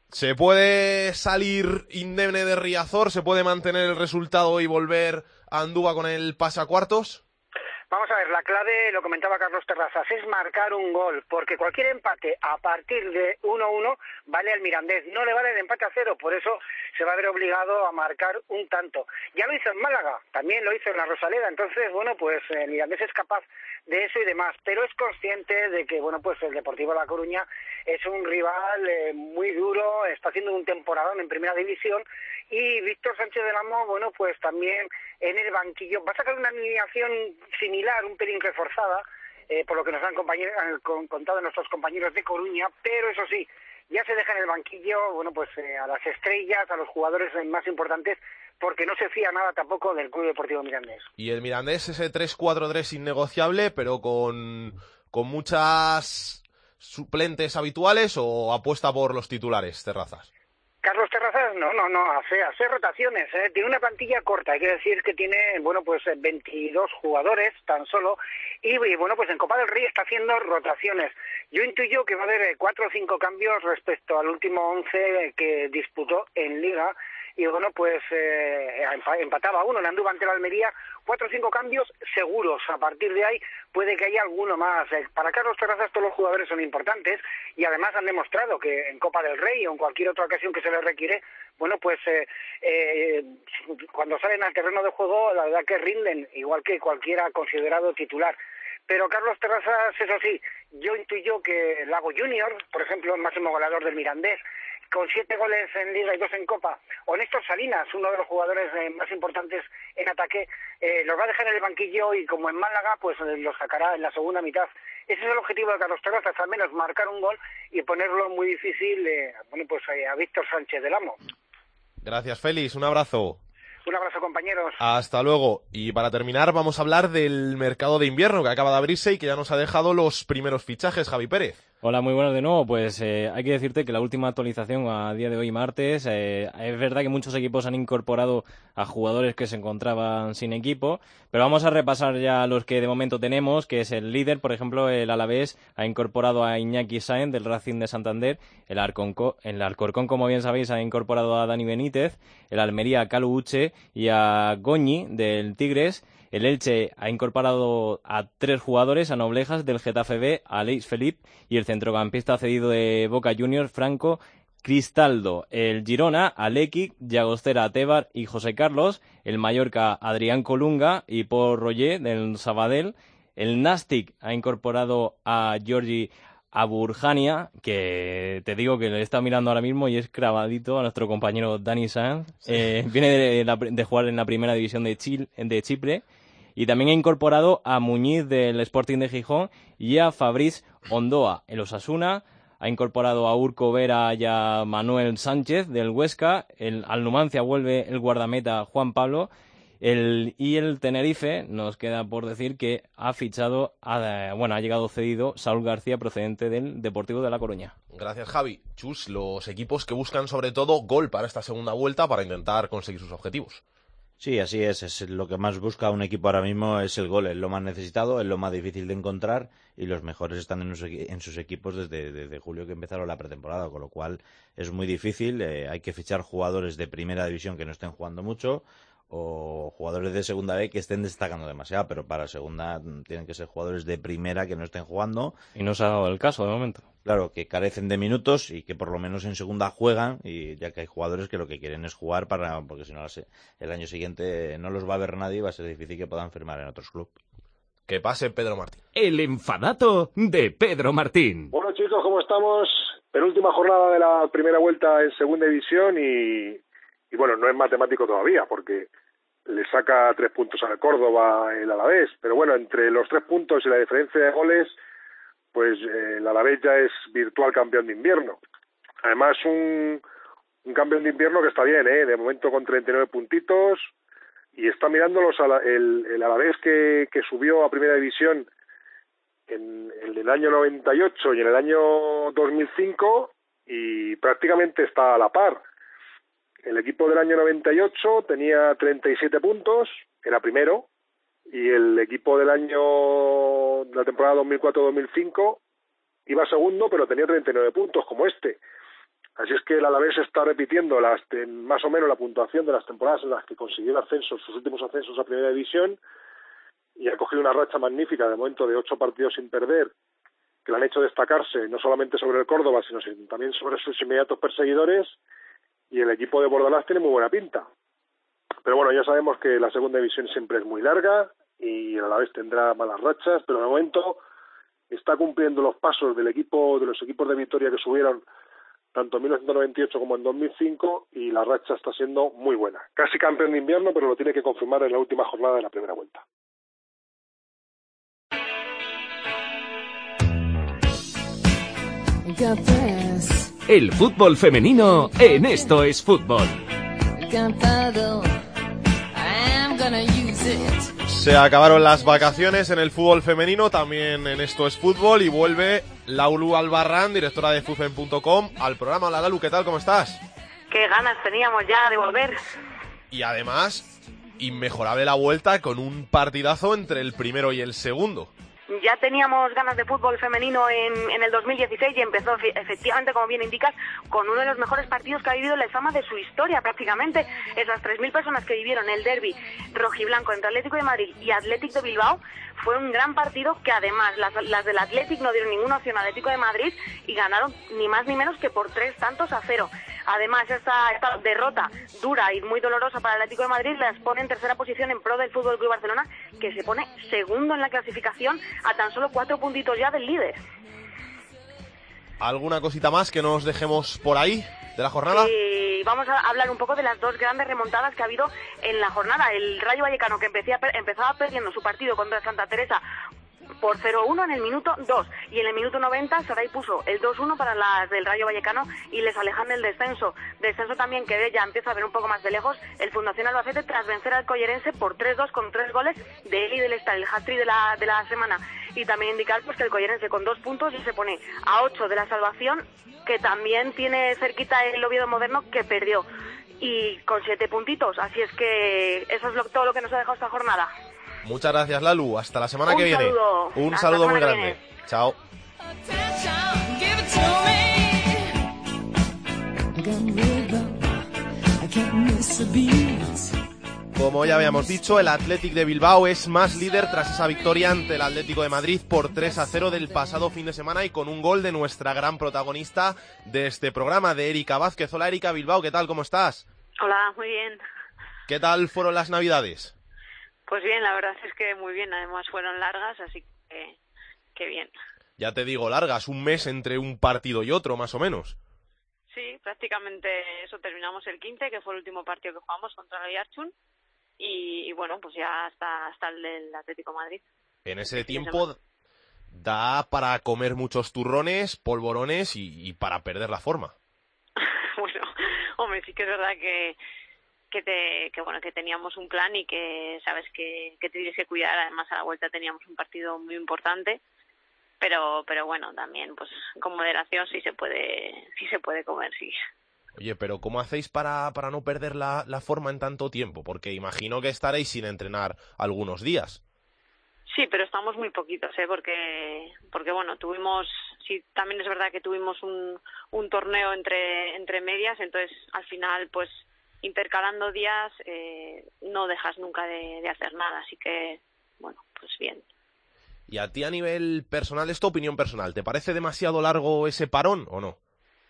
¿Se puede salir indemne de Riazor? ¿Se puede mantener el resultado y volver a Andúba con el pase a cuartos? Vamos a ver, la clave, lo comentaba Carlos Terrazas, es marcar un gol, porque cualquier empate a partir de uno uno vale al Mirandés, no le vale el empate a cero, por eso se va a ver obligado a marcar un tanto. Ya lo hizo en Málaga, también lo hizo en la Rosaleda, entonces, bueno, pues el Mirandés es capaz de eso y demás, pero es consciente de que, bueno, pues el Deportivo La Coruña es un rival eh, muy duro, está haciendo un temporadón en Primera División, y Víctor Sánchez del Amo, bueno, pues también en el banquillo va a sacar una alineación similar, un pelín reforzada, eh, por lo que nos han, han contado nuestros compañeros de Coruña, pero eso sí, ya se deja en el banquillo, bueno, pues eh, a las estrellas, a los jugadores más importantes, porque no se fía nada tampoco del Club Deportivo Mirandés. Y el Mirandés, ese tres cuatro tres innegociable, pero con, con muchas suplentes habituales, ¿o apuesta por los titulares, Terrazas? Carlos Terrazas, no, no, no, hace, hace rotaciones, ¿eh? Tiene una plantilla corta, hay que decir que tiene, bueno, pues veintidós jugadores tan solo, y, y bueno, pues en Copa del Rey está haciendo rotaciones. Yo intuyo que va a haber cuatro o cinco cambios respecto al último once que disputó en Liga, y bueno, pues eh, empataba uno en Andúba ante la Almería, cuatro o cinco cambios seguros. A partir de ahí puede que haya alguno más. Eh, para Carlos Terrazas todos los jugadores son importantes y además han demostrado que en Copa del Rey o en cualquier otra ocasión que se les requiere, bueno, pues eh, eh, cuando salen al terreno de juego, la verdad que rinden, igual que cualquiera considerado titular. Pero Carlos Terrazas, eso sí, yo intuyo que Lago Junior, por ejemplo, el máximo goleador del Mirandés, con siete goles en Liga y dos en Copa, o Néstor Salinas, uno de los jugadores eh, más importantes en ataque, eh, los va a dejar en el banquillo y como en Málaga, pues eh, los sacará en la segunda mitad. Ese es el objetivo de Carlos Terrazas, al menos marcar un gol y ponerlo muy difícil eh, bueno, pues eh, a Víctor Sánchez del Amo. Gracias, Félix, un abrazo. Un abrazo, compañeros. Hasta luego. Y para terminar vamos a hablar del mercado de invierno que acaba de abrirse y que ya nos ha dejado los primeros fichajes, Javi Pérez. Hola, muy buenos de nuevo. Pues eh, hay que decirte que la última actualización a día de hoy, martes, eh, es verdad que muchos equipos han incorporado a jugadores que se encontraban sin equipo, pero vamos a repasar ya los que de momento tenemos, que es el líder, por ejemplo, el Alavés ha incorporado a Iñaki Sáenz del Racing de Santander, el, Arconco, el Alcorcón, como bien sabéis, ha incorporado a Dani Benítez, el Almería a Calu Uche y a Goñi del Tigres. El Elche ha incorporado a tres jugadores, a Noblejas del Getafe B, a Aleix Felip y el centrocampista cedido de Boca Juniors, Franco Cristaldo. El Girona, a Lekic, Llagostera, Tebar y José Carlos. El Mallorca, Adrián Colunga y Paul Roger del Sabadell. El Nastic ha incorporado a Giorgi Aburjania, que te digo que le está mirando ahora mismo y es clavadito a nuestro compañero Dani Sanz. Sí. Eh, viene de, de, de jugar en la primera división de, Chile, de Chipre. Y también ha incorporado a Muñiz del Sporting de Gijón y a Fabriz Ondoa. El Osasuna ha incorporado a Urco Vera y a Manuel Sánchez del Huesca. El, al Numancia vuelve el guardameta Juan Pablo. El, y el Tenerife, nos queda por decir que ha fichado, a, bueno, ha llegado cedido Saúl García procedente del Deportivo de La Coruña. Gracias, Javi. Chus, los equipos que buscan sobre todo gol para esta segunda vuelta para intentar conseguir sus objetivos. Sí, así es, es lo que más busca un equipo ahora mismo, es el gol, es lo más necesitado, es lo más difícil de encontrar y los mejores están en, sus, en sus equipos desde, desde julio que empezaron la pretemporada, con lo cual es muy difícil, eh, hay que fichar jugadores de primera división que no estén jugando mucho o jugadores de segunda B que estén destacando demasiado, pero para segunda tienen que ser jugadores de primera que no estén jugando. Y no se ha dado el caso de momento. Claro, que carecen de minutos y que por lo menos en segunda juegan, y ya que hay jugadores que lo que quieren es jugar para, porque si no el año siguiente no los va a ver nadie y va a ser difícil que puedan firmar en otros clubes. Que pase Pedro Martín. El enfadato de Pedro Martín. Bueno, chicos, ¿cómo estamos? Penúltima jornada de la primera vuelta en segunda división y, y bueno, no es matemático todavía porque le saca tres puntos al Córdoba el Alavés, pero bueno, entre los tres puntos y la diferencia de goles, pues eh, el Alavés ya es virtual campeón de invierno. Además, un, un campeón de invierno que está bien, ¿eh? De momento con treinta y nueve puntitos, y está mirando los ala, el, el Alavés que, que subió a primera división en, en el año noventa y ocho y en el año dos mil cinco, y prácticamente está a la par. El equipo del año noventa y ocho tenía treinta y siete puntos, era primero, y el equipo del año de la temporada dos mil cuatro dos mil cinco iba segundo, pero tenía treinta y nueve puntos, como este. Así es que el Alavés está repitiendo las, más o menos la puntuación de las temporadas en las que consiguió el ascenso, sus últimos ascensos a Primera División, y ha cogido una racha magnífica de momento de ocho partidos sin perder, que le han hecho destacarse no solamente sobre el Córdoba, sino también sobre sus inmediatos perseguidores, y el equipo de Bordalás tiene muy buena pinta. Pero bueno, ya sabemos que la Segunda División siempre es muy larga, y el Alavés tendrá malas rachas, pero de momento está cumpliendo los pasos del equipo, de los equipos de Vitoria que subieron tanto en mil novecientos noventa y ocho como en dos mil cinco, y la racha está siendo muy buena. Casi campeón de invierno, pero lo tiene que confirmar en la última jornada de la primera vuelta. El fútbol femenino en Esto es Fútbol. Se acabaron las vacaciones en el fútbol femenino, también en Esto es Fútbol, y vuelve Laulu Albarrán, directora de fufen punto com, al programa. Hola Laulu, ¿qué tal? ¿Cómo estás? Qué ganas teníamos ya de volver. Y además, inmejorable la vuelta con un partidazo entre el primero y el segundo. Ya teníamos ganas de fútbol femenino en, en el dos mil dieciséis y empezó efectivamente, como bien indicas, con uno de los mejores partidos que ha vivido la Fama de su historia prácticamente. Esas tres mil personas que vivieron el derbi rojiblanco entre Atlético de Madrid y Athletic de Bilbao fue un gran partido que además las, las del Athletic no dieron ninguna opción al Atlético de Madrid y ganaron ni más ni menos que por tres tantos a cero. Además, esta, esta derrota dura y muy dolorosa para el Atlético de Madrid las pone en tercera posición en pro del F C Barcelona, que se pone segundo en la clasificación a tan solo cuatro puntitos ya del líder. ¿Alguna cosita más que nos dejemos por ahí de la jornada? Sí, vamos a hablar un poco de las dos grandes remontadas que ha habido en la jornada. El Rayo Vallecano, que empecía, empezaba perdiendo su partido contra Santa Teresa por cero uno en el minuto dos, y en el minuto noventa Saray puso el dos uno para las del Rayo Vallecano y les alejan del descenso. Descenso también que ya empieza a ver un poco más de lejos el Fundación Albacete tras vencer al Collerense por tres dos con tres goles de Eli del Estar, el hat-trick de la, de la semana. Y también indicar pues que el Collerense con dos puntos y se pone a ocho de la salvación, que también tiene cerquita el Oviedo Moderno, que perdió, y con siete puntitos. Así es que eso es lo, todo lo que nos ha dejado esta jornada. Muchas gracias, Lalu. Hasta la semana Un que viene. Saludo. Un Hasta saludo muy que grande. viene. Chao. Como ya habíamos dicho, el Athletic de Bilbao es más líder tras esa victoria ante el Atlético de Madrid por tres a cero del pasado fin de semana, y con un gol de nuestra gran protagonista de este programa, de Erika Vázquez. Hola Erika, Bilbao, ¿qué tal? ¿Cómo estás? Hola, muy bien. ¿Qué tal fueron las Navidades? Pues bien, la verdad es que muy bien, además fueron largas, así que, que bien. Ya te digo, largas, un mes entre un partido y otro, más o menos. Sí, prácticamente eso, terminamos el quince, que fue el último partido que jugamos contra el Oiartzun, y, y bueno, pues ya hasta, hasta el del Atlético de Madrid. En ese tiempo da para comer muchos turrones, polvorones y, y para perder la forma. Bueno, hombre, sí que es verdad que que te que bueno que teníamos un plan y que sabes que, que te tienes que cuidar. Además, a la vuelta teníamos un partido muy importante, pero pero bueno, también pues con moderación sí se puede sí se puede comer, sí. Oye, pero ¿cómo hacéis para para no perder la, la forma en tanto tiempo? Porque imagino que estaréis sin entrenar algunos días. Sí, pero estamos muy poquitos, ¿eh? Porque porque bueno, tuvimos sí, también es verdad que tuvimos un un torneo entre entre medias, entonces al final pues intercalando días eh, no dejas nunca de, de hacer nada, así que bueno, pues bien. Y a ti, a nivel personal, es tu opinión personal, ¿te parece demasiado largo ese parón o no?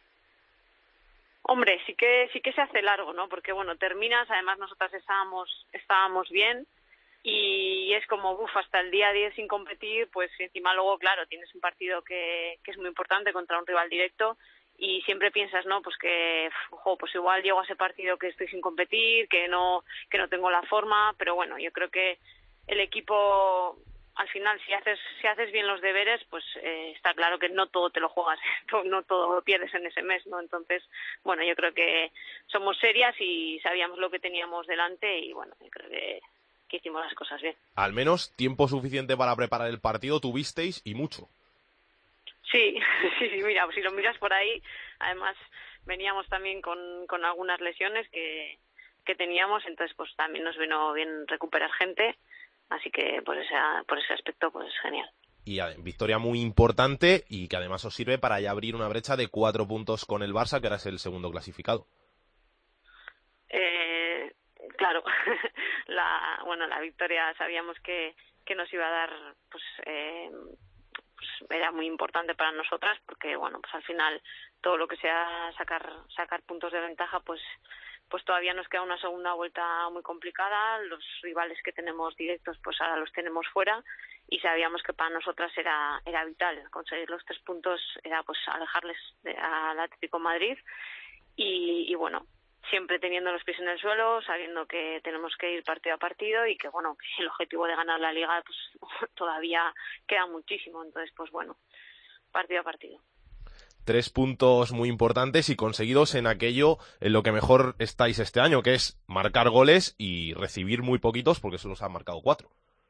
Hombre, sí que sí que se hace largo, ¿no? Porque bueno, terminas, además nosotras estábamos estábamos bien y es como buf, hasta el día diez sin competir, pues encima luego claro, tienes un partido que que es muy importante contra un rival directo. Y siempre piensas, ¿no? Pues que, ojo, pues igual llego a ese partido que estoy sin competir, que no que no tengo la forma, pero bueno, yo creo que el equipo, al final, si haces si haces bien los deberes, pues eh, está claro que no todo te lo juegas, no todo lo pierdes en ese mes, ¿no? Entonces, bueno, yo creo que somos serias y sabíamos lo que teníamos delante y, bueno, yo creo que, que hicimos las cosas bien. Al menos tiempo suficiente para preparar el partido tuvisteis, y mucho. Sí, sí, sí, mira, si lo miras por ahí, además veníamos también con, con algunas lesiones que, que teníamos, entonces pues también nos vino bien recuperar gente, así que por esa, por ese aspecto pues genial. y a, victoria muy importante y que además os sirve para ya abrir una brecha de cuatro puntos con el Barça, que ahora es el segundo clasificado. Eh, claro, la, bueno, la victoria sabíamos que, que nos iba a dar, pues, eh, pues era muy importante para nosotras, porque bueno, pues al final todo lo que sea sacar sacar puntos de ventaja, pues pues todavía nos queda una segunda vuelta muy complicada. Los rivales que tenemos directos, pues ahora los tenemos fuera, y sabíamos que para nosotras era era vital conseguir los tres puntos, era pues alejarles de, al Atlético de Madrid, y, y bueno, siempre teniendo los pies en el suelo, sabiendo que tenemos que ir partido a partido y que bueno, que el objetivo de ganar la Liga pues todavía queda muchísimo. Entonces, pues bueno, partido a partido. Tres puntos muy importantes y conseguidos en aquello en lo que mejor estáis este año, que es marcar goles y recibir muy poquitos, porque solo os han marcado cuatro.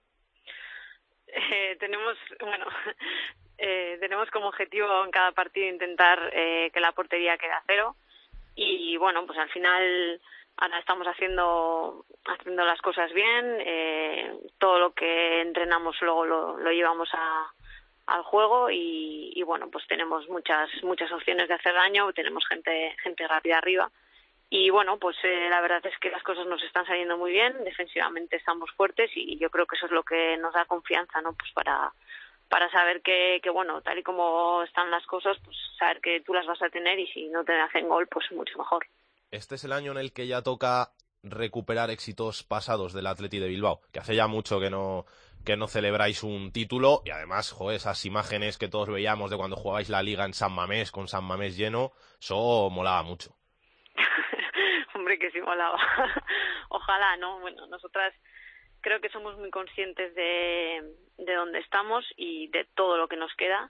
Eh, tenemos, bueno, eh, tenemos como objetivo en cada partido intentar eh, que la portería quede a cero. Y bueno, pues al final ahora estamos haciendo haciendo las cosas bien, eh, todo lo que entrenamos luego lo, lo llevamos a, al juego, y, y bueno, pues tenemos muchas muchas opciones de hacer daño, tenemos gente gente rápida arriba, y bueno, pues eh, la verdad es que las cosas nos están saliendo muy bien, defensivamente estamos fuertes, y yo creo que eso es lo que nos da confianza, ¿no? Pues para para saber que, que, bueno, tal y como están las cosas, pues saber que tú las vas a tener, y si no te hacen gol, pues mucho mejor. Este es el año en el que ya toca recuperar éxitos pasados del Athletic de Bilbao, que hace ya mucho que no que no celebráis un título, y además, joder, esas imágenes que todos veíamos de cuando jugabais la Liga en San Mamés, con San Mamés lleno, eso molaba mucho. Hombre, que sí molaba. Ojalá, ¿no? Bueno, nosotras creo que somos muy conscientes de, de dónde estamos y de todo lo que nos queda.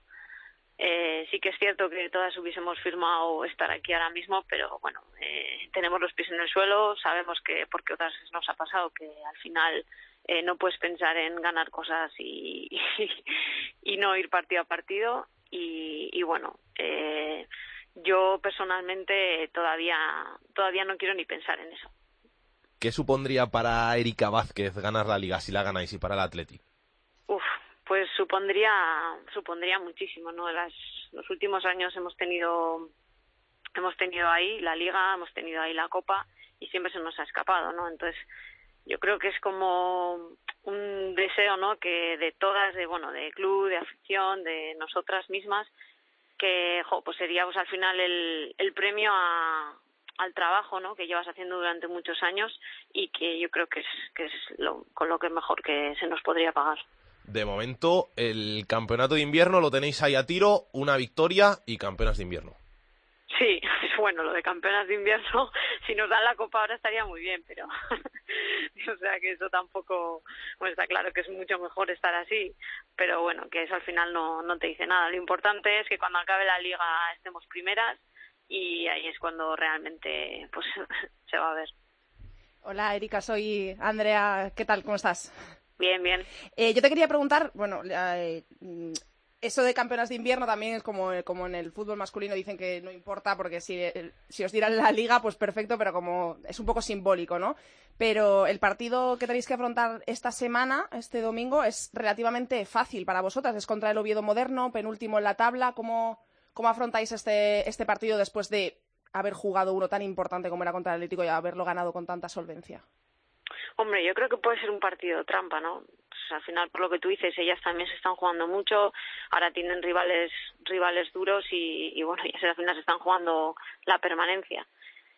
Eh, sí que es cierto que todas hubiésemos firmado estar aquí ahora mismo, pero bueno, eh, tenemos los pies en el suelo, sabemos que, porque otras veces nos ha pasado, que al final eh, no puedes pensar en ganar cosas y, y, y no ir partido a partido, y, y bueno, eh, yo personalmente todavía, todavía no quiero ni pensar en eso. ¿Qué supondría para Erika Vázquez ganar la Liga si la ganáis, y para el Athletic? Uf, pues supondría supondría muchísimo, ¿no? Las, los últimos años hemos tenido hemos tenido ahí la Liga, hemos tenido ahí la Copa, y siempre se nos ha escapado, ¿no? Entonces yo creo que es como un deseo, ¿no? Que de todas, de bueno, de club, de afición, de nosotras mismas, que jo, pues sería pues al final el, el premio a al trabajo, ¿no? Que llevas haciendo durante muchos años, y que yo creo que es que es lo, con lo que mejor que se nos podría pagar. De momento, el campeonato de invierno lo tenéis ahí a tiro, una victoria y campeonas de invierno. Sí, bueno, lo de campeonas de invierno, si nos dan la Copa ahora estaría muy bien, pero o sea que eso tampoco, bueno, está claro que es mucho mejor estar así, pero bueno, que eso al final no, no te dice nada. Lo importante es que cuando acabe la Liga estemos primeras, y ahí es cuando realmente pues se va a ver. Hola Erika, soy Andrea, ¿qué tal? ¿Cómo estás? Bien, bien. Eh, yo te quería preguntar, bueno, eh, eso de campeonas de invierno también es como, como en el fútbol masculino, dicen que no importa, porque si, si os dieran la Liga, pues perfecto, pero como es un poco simbólico, ¿no? Pero el partido que tenéis que afrontar esta semana, este domingo, es relativamente fácil para vosotras, es contra el Oviedo Moderno, penúltimo en la tabla. ¿Cómo, cómo afrontáis este, este partido después de haber jugado uno tan importante como era contra el Atlético y haberlo ganado con tanta solvencia? Hombre, yo creo que puede ser un partido trampa, ¿no? Pues al final, por lo que tú dices, ellas también se están jugando mucho, ahora tienen rivales rivales duros, y, y bueno, ya al final se están jugando la permanencia.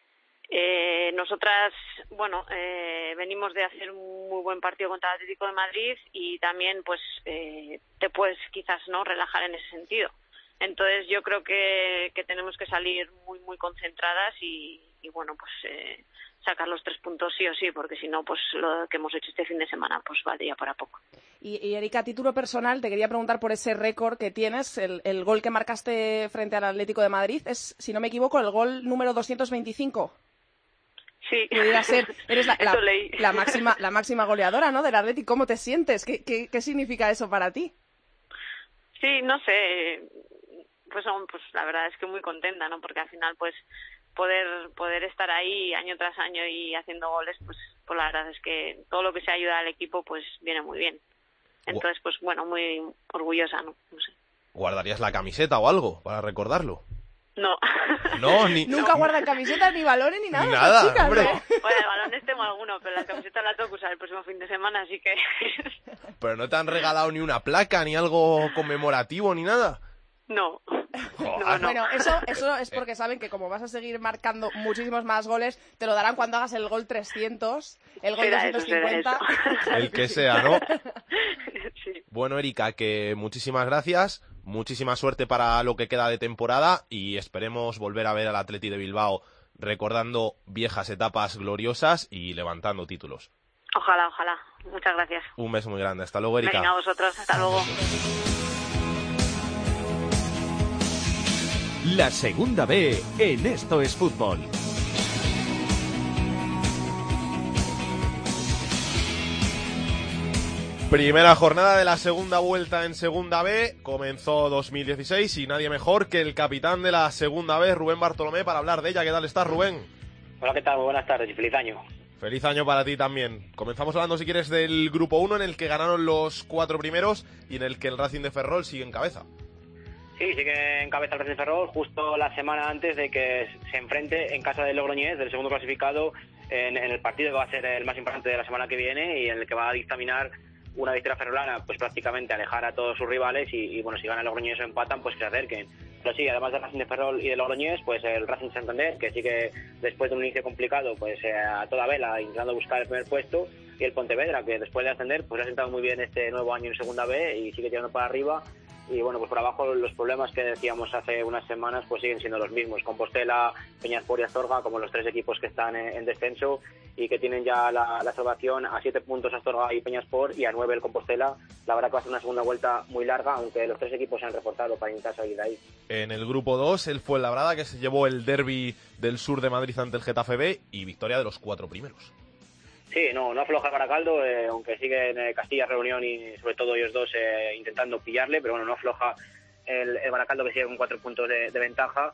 Eh, nosotras, bueno, eh, venimos de hacer un muy buen partido contra el Atlético de Madrid, y también pues eh, te puedes quizás no relajar en ese sentido. Entonces yo creo que, que tenemos que salir muy muy concentradas, y, y bueno, pues eh, sacar los tres puntos sí o sí, porque si no, pues lo que hemos hecho este fin de semana pues valdría para poco. Y, y Erika, a título personal, te quería preguntar por ese récord que tienes, el, el gol que marcaste frente al Atlético de Madrid, es, si no me equivoco, el gol número doscientos veinticinco. Sí. Pudiera ser, eres la, la, la máxima la máxima goleadora, ¿no?, del Atlético. ¿Cómo te sientes? ¿Qué, qué, qué significa eso para ti? Sí, no sé, pues, pues la verdad es que muy contenta, ¿no? Porque al final, pues, poder poder estar ahí año tras año y haciendo goles, pues, pues la verdad es que todo lo que se ayuda al equipo, pues, viene muy bien. Entonces, pues bueno, muy orgullosa, ¿no? No sé. ¿Guardarías la camiseta o algo para recordarlo? No. No, ni... Nunca guardan camisetas, ni balones, ni nada. Ni nada, chicas, hombre. ¿eh? Bueno, el balones tengo alguno, pero las camisetas las tengo que usar el próximo fin de semana, así que... Pero no te han regalado ni una placa, ni algo conmemorativo, ni nada. No. Joder. No, no. Bueno, eso, eso es porque saben que como vas a seguir marcando muchísimos más goles, te lo darán cuando hagas el gol trescientos, el gol Será eso, doscientos cincuenta. será eso. El que sea, ¿no? Sí. Bueno, Erika, que muchísimas gracias, muchísima suerte para lo que queda de temporada y esperemos volver a ver al Atleti de Bilbao recordando viejas etapas gloriosas y levantando títulos. Ojalá, ojalá. Muchas gracias. Un beso muy grande. Hasta luego, Erika. Venga, a vosotros. Hasta luego. La segunda B en Esto es Fútbol. Primera jornada de la segunda vuelta en Segunda B, comenzó dos mil dieciséis y nadie mejor que el capitán de la Segunda B, Rubén Bartolomé, para hablar de ella. ¿Qué tal estás, Rubén? Hola, ¿qué tal? Muy buenas tardes y feliz año. Feliz año para ti también. Comenzamos hablando, si quieres, del Grupo uno, en el que ganaron los cuatro primeros y en el que el Racing de Ferrol sigue en cabeza. Sí, sigue en cabeza el Racing de Ferrol justo la semana antes de que se enfrente en casa del Logroñés, del segundo clasificado, en, en el partido que va a ser el más importante de la semana que viene y en el que va a dictaminar una victoria ferrolana, pues prácticamente alejar a todos sus rivales y, y bueno, si gana el Logroñés o empatan, pues que se acerquen. Pero sí, además del Racing de Ferrol y del Logroñés, pues el Racing Santander, que sí que después de un inicio complicado, pues eh, a toda vela intentando buscar el primer puesto, y el Pontevedra, que después de ascender, pues ha sentado muy bien este nuevo año en Segunda B y sigue tirando para arriba. Y bueno, pues por abajo los problemas que decíamos hace unas semanas pues siguen siendo los mismos. Compostela, Peñaspor y Astorga como los tres equipos que están en, en descenso y que tienen ya la, la salvación a siete puntos Astorga y Peñaspor y a nueve el Compostela. La verdad que va a ser una segunda vuelta muy larga, aunque los tres equipos se han reportado para intentar salir de ahí. En el grupo dos, el Fuenlabrada, que se llevó el derbi del sur de Madrid ante el Getafe B y victoria de los cuatro primeros. Sí, no, no afloja Baracaldo, eh, aunque siguen eh, Castilla, Reunión y sobre todo ellos dos eh, intentando pillarle, pero bueno, no afloja el, el Baracaldo, que sigue con cuatro puntos de, de ventaja.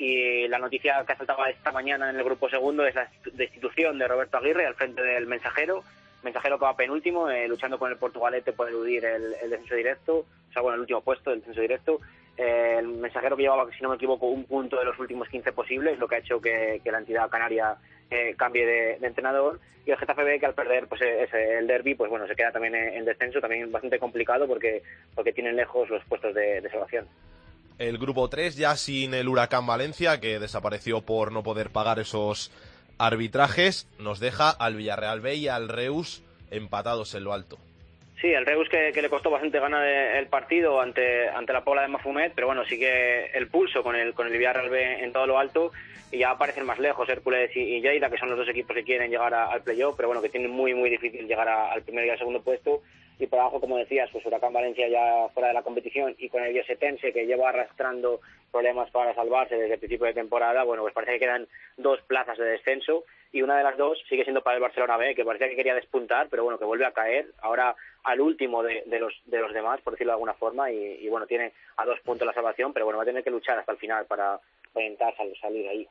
Y la noticia que ha saltado esta mañana en el grupo segundo es la destitución de Roberto Aguirre al frente del Mensajero. Mensajero que va penúltimo, eh, luchando con el Portugalete por eludir el, el descenso directo, o sea, bueno, el último puesto del descenso directo. Eh, el Mensajero que llevaba, si no me equivoco, un punto de los últimos quince posibles, lo que ha hecho que, que la entidad canaria eh, cambie de, de entrenador. Y el Getafe B, que al perder pues ese, el derbi, pues bueno, se queda también en, en descenso, también bastante complicado porque porque tienen lejos los puestos de, de salvación. El grupo tres ya sin el Huracán Valencia, que desapareció por no poder pagar esos arbitrajes, nos deja al Villarreal B y al Reus empatados en lo alto. Sí, el Reus que, que le costó bastante ganar el partido ante ante la Pobla de Mafumet, pero bueno, sigue el pulso con el con el Villarreal B en todo lo alto y ya aparecen más lejos Hércules y, y Lleida, que son los dos equipos que quieren llegar a, al playoff, pero bueno, que tienen muy muy difícil llegar a, al primer y al segundo puesto. Y por abajo, como decías, pues Huracán Valencia ya fuera de la competición y con el Viosetense, que lleva arrastrando problemas para salvarse desde el principio de temporada, bueno, pues parece que quedan dos plazas de descenso y una de las dos sigue siendo para el Barcelona B, que parecía que quería despuntar, pero bueno, que vuelve a caer ahora al último de, de los de los demás, por decirlo de alguna forma, y, y bueno, tiene a dos puntos la salvación, pero bueno, va a tener que luchar hasta el final para, para intentar sal, salir ahí.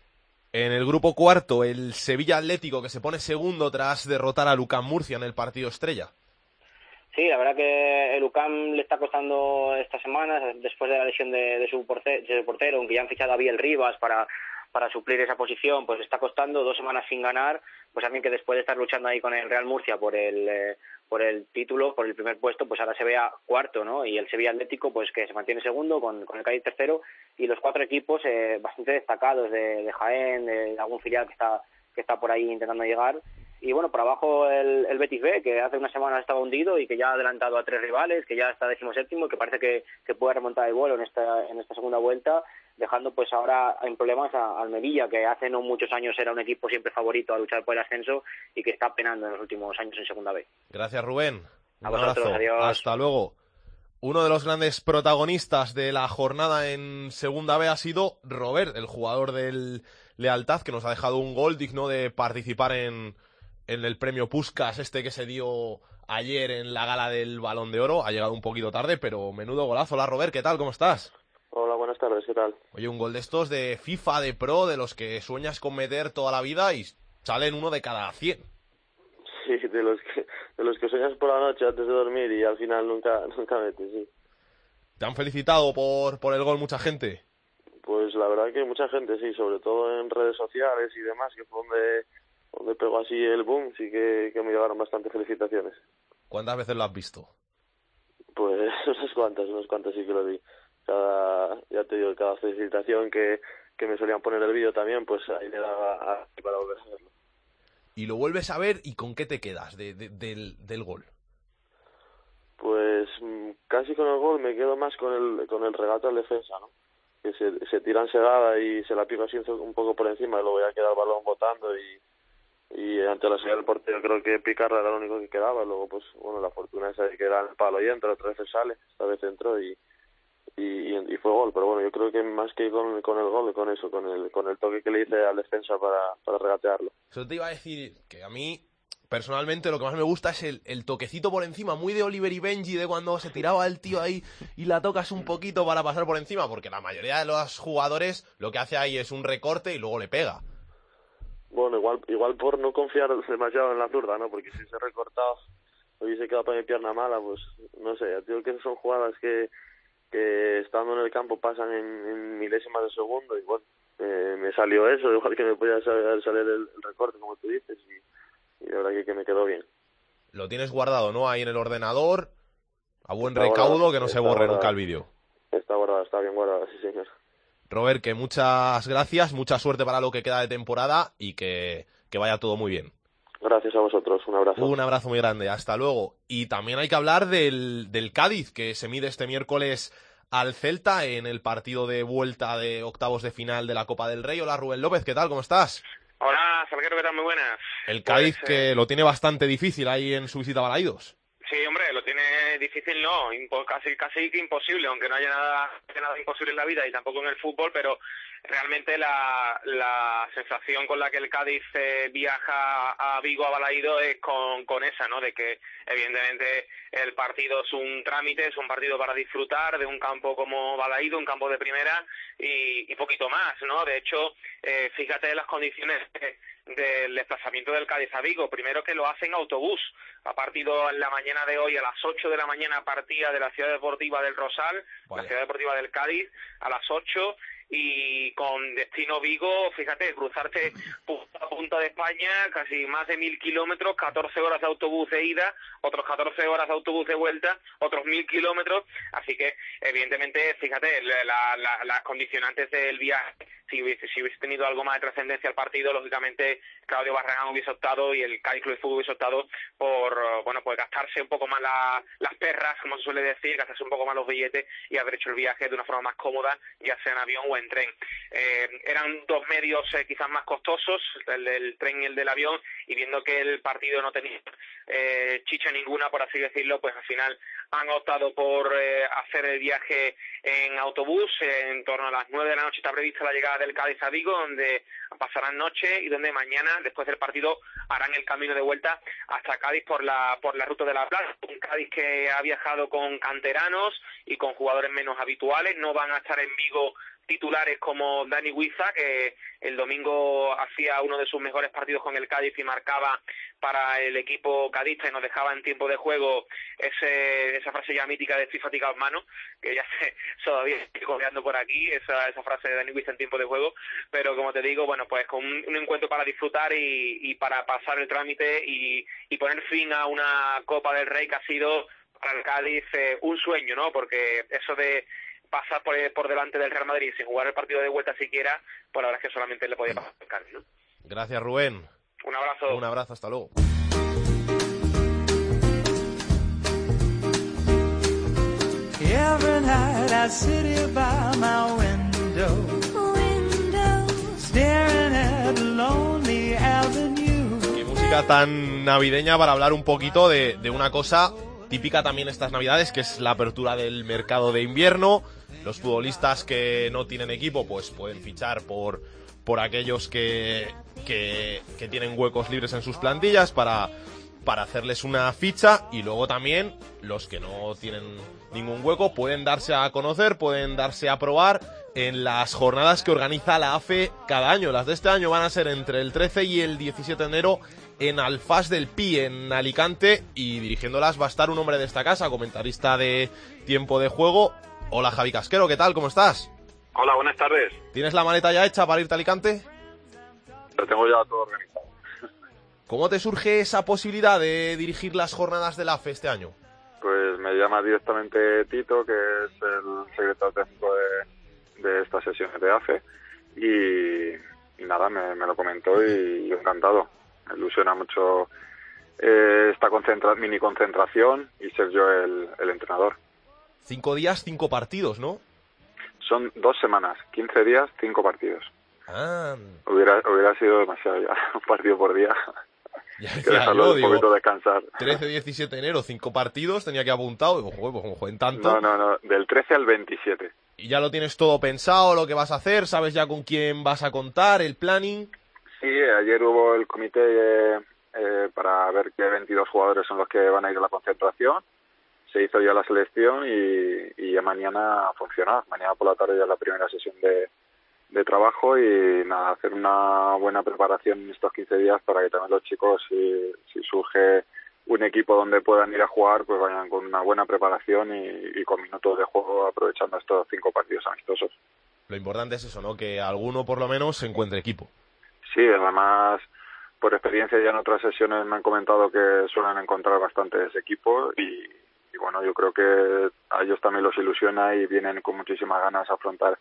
En el grupo cuarto, el Sevilla Atlético, que se pone segundo tras derrotar a Lucán Murcia en el partido estrella. Sí, la verdad que el U C A M le está costando estas semanas, después de la lesión de, de, su portero, de su portero, aunque ya han fichado a Biel Rivas para, para suplir esa posición, pues está costando dos semanas sin ganar, pues también que después de estar luchando ahí con el Real Murcia por el eh, por el título, por el primer puesto, pues ahora se vea cuarto, ¿no? Y el Sevilla Atlético, pues que se mantiene segundo con, con el Cádiz tercero, y los cuatro equipos eh, bastante destacados de, de Jaén, de algún filial que está que está por ahí intentando llegar. Y bueno, por abajo el, el Betis B, que hace unas semanas estaba hundido y que ya ha adelantado a tres rivales, que ya está decimoséptimo y que parece que, que puede remontar el vuelo en esta en esta segunda vuelta, dejando pues ahora en problemas a Almería, que hace no muchos años era un equipo siempre favorito a luchar por el ascenso y que está penando en los últimos años en segunda B. Gracias, Rubén. Un a vosotros, abrazo. Adiós. Hasta luego. Uno de los grandes protagonistas de la jornada en segunda B ha sido Robert, el jugador del Lealtad, que nos ha dejado un gol digno de participar en en el premio Puskás, este que se dio ayer en la gala del Balón de Oro. Ha llegado un poquito tarde, pero menudo golazo. Hola, Robert, ¿qué tal? ¿Cómo estás? Hola, buenas tardes, ¿qué tal? Oye, un gol de estos de FIFA, de Pro, de los que sueñas con meter toda la vida y salen uno de cada cien. Sí, de los que, de los que sueñas por la noche antes de dormir y al final nunca nunca metes, sí. ¿Te han felicitado por, por el gol mucha gente? Pues la verdad que mucha gente, sí, sobre todo en redes sociales y demás, que fue donde, donde pegó así el boom, sí que, que me llegaron bastante felicitaciones. ¿Cuántas veces lo has visto? Pues unas cuantas, unas cuantas sí que lo vi. Cada, ya te digo, cada felicitación que, que me solían poner el vídeo también, pues ahí le daba a, para volver a verlo. Y lo vuelves a ver, ¿y con qué te quedas de, de, del, del gol? Pues casi con el gol me quedo más con el con el regate al defensa, ¿no? Que se, se tira en segada y se la pica así un poco por encima y luego ya queda el balón botando y, y ante la salida del portero creo que picarla era lo único que quedaba. Luego pues bueno, la fortuna esa de que era el palo y entra, otra vez sale, esta vez entró y, y, y fue gol. Pero bueno, yo creo que más que con, con el gol, con eso, con el con el toque que le hice al defensa para, para regatearlo. Eso te iba a decir que a mí personalmente lo que más me gusta es el, el toquecito por encima, muy de Oliver y Benji, de cuando se tiraba el tío ahí y la tocas un poquito para pasar por encima, porque la mayoría de los jugadores lo que hace ahí es un recorte y luego le pega. Bueno, igual igual por no confiar demasiado en la zurda, ¿no? Porque si se ha recortado hubiese quedado para mi pierna mala, pues no sé, ya digo que son jugadas que, que estando en el campo pasan en, en milésimas de segundo y bueno, eh, me salió eso, igual que me podía salir, salir el, el recorte, como tú dices, y y la verdad que, que me quedó bien. Lo tienes guardado, ¿no? Ahí en el ordenador, a buen Está recaudo, guardado, que no se está borre guardado. nunca el vídeo. Está guardado, está bien guardado, sí señor. Robert, que muchas gracias, mucha suerte para lo que queda de temporada y que, que vaya todo muy bien. Gracias a vosotros, un abrazo. Un abrazo muy grande, hasta luego. Y también hay que hablar del, del Cádiz, que se mide este miércoles al Celta en el partido de vuelta de octavos de final de la Copa del Rey. Hola Rubén López, ¿qué tal? ¿Cómo estás? Hola, Salguero, ¿qué tal? Muy buenas. El Cádiz pues, que eh... lo tiene bastante difícil ahí en su visita a Balaídos. Sí, hombre, lo tiene difícil, no, impo- casi casi que imposible, aunque no haya nada, nada imposible en la vida y tampoco en el fútbol, pero realmente la, la sensación con la que el Cádiz eh, viaja a Vigo, a Balaídos, es con, con esa, ¿no? De que evidentemente el partido es un trámite, es un partido para disfrutar de un campo como Balaídos, un campo de primera y, y poquito más, ¿no? De hecho, eh, fíjate las condiciones de, del desplazamiento del Cádiz a Vigo. Primero que lo hace en autobús. Ha partido en la mañana de hoy a las ocho de la mañana, partida de la Ciudad Deportiva del Rosal, Vaya. la Ciudad Deportiva del Cádiz, a las ocho, y con destino Vigo, fíjate, cruzarte punta a punta de España, casi más de mil kilómetros, catorce horas de autobús de ida, otros catorce horas de autobús de vuelta, otros mil kilómetros, así que evidentemente, fíjate, la, la, las condicionantes del viaje, si hubiese, si hubiese tenido algo más de trascendencia al partido, lógicamente Claudio Barragán hubiese optado y el Cádiz Club de Fútbol hubiese optado por, bueno, pues gastarse un poco más la, las perras, como se suele decir, gastarse un poco más los billetes y haber hecho el viaje de una forma más cómoda, ya sea en avión o en tren. Eh, eran dos medios eh, quizás más costosos, el del tren y el del avión, y viendo que el partido no tenía eh, chicha ninguna, por así decirlo, pues al final han optado por eh, hacer el viaje en autobús. Eh, en torno a las nueve de la noche está prevista la llegada del Cádiz a Vigo, donde pasarán noche y donde mañana, después del partido, harán el camino de vuelta hasta Cádiz por la por la ruta de la Plata. Un Cádiz que ha viajado con canteranos y con jugadores menos habituales. No van a estar en Vigo titulares como Dani Huiza, que el domingo hacía uno de sus mejores partidos con el Cádiz y marcaba para el equipo cadista y nos dejaba en tiempo de juego ese, esa frase ya mítica de estoy fatigado, mano, que ya se, todavía estoy cojeando por aquí, esa, esa frase de Dani Huiza en tiempo de juego, pero como te digo, bueno, pues con un, un encuentro para disfrutar y, y para pasar el trámite y, y poner fin a una Copa del Rey que ha sido para el Cádiz eh, un sueño, ¿no? Porque eso de pasar por, por delante del Real Madrid sin jugar el partido de vuelta siquiera, pues la verdad es que solamente le podía pasar al Cádiz, ¿no? Gracias, Rubén. Un abrazo. Un abrazo, hasta luego. Every night I sit here by my window, window, staring at Lonely Avenue. Qué música tan navideña para hablar un poquito de, de una cosa típica también estas navidades, que es la apertura del mercado de invierno. Los futbolistas que no tienen equipo pues pueden fichar por, por aquellos que, que, que tienen huecos libres en sus plantillas para, para hacerles una ficha, y luego también los que no tienen ningún hueco pueden darse a conocer, pueden darse a probar en las jornadas que organiza la A F E cada año. Las de este año van a ser entre el trece y el diecisiete de enero en Alfás del Pi, en Alicante, y dirigiéndolas va a estar un hombre de esta casa, comentarista de Tiempo de Juego. Hola, Javi Casquero, ¿qué tal? ¿Cómo estás? Hola, buenas tardes. ¿Tienes la maleta ya hecha para irte a Alicante? Lo tengo ya todo organizado. ¿Cómo te surge esa posibilidad de dirigir las jornadas del A F E este año? Pues me llama directamente Tito, que es el secretario técnico de, de estas sesiones de A F E, y, y nada, me, me lo comentó y yo encantado. Me ilusiona mucho eh, esta concentra mini concentración y ser yo el, el entrenador. Cinco días, cinco partidos, ¿no? Son dos semanas, quince días, cinco partidos. Ah. Hubiera, hubiera sido demasiado ya, un partido por día. Ya que decía dejarlo yo, un digo, poquito descansar. trece diecisiete de enero, cinco partidos, tenía que apuntado, digo, joder, pues como jueguen tanto. No, no, no, del trece al veintisiete. ¿Y ya lo tienes todo pensado, lo que vas a hacer? ¿Sabes ya con quién vas a contar, el planning? Sí, ayer hubo el comité eh, eh, para ver qué veintidós jugadores son los que van a ir a la concentración. Se hizo ya la selección y, y ya mañana a funcionar. Mañana por la tarde ya es la primera sesión de, de trabajo y nada, hacer una buena preparación en estos quince días para que también los chicos, si, si surge un equipo donde puedan ir a jugar, pues vayan con una buena preparación y, y con minutos de juego aprovechando estos cinco partidos amistosos. Lo importante es eso, ¿no? Que alguno por lo menos se encuentre equipo. Sí, además, por experiencia ya en otras sesiones me han comentado que suelen encontrar bastantes equipos y, y bueno, yo creo que a ellos también los ilusiona y vienen con muchísimas ganas a afrontar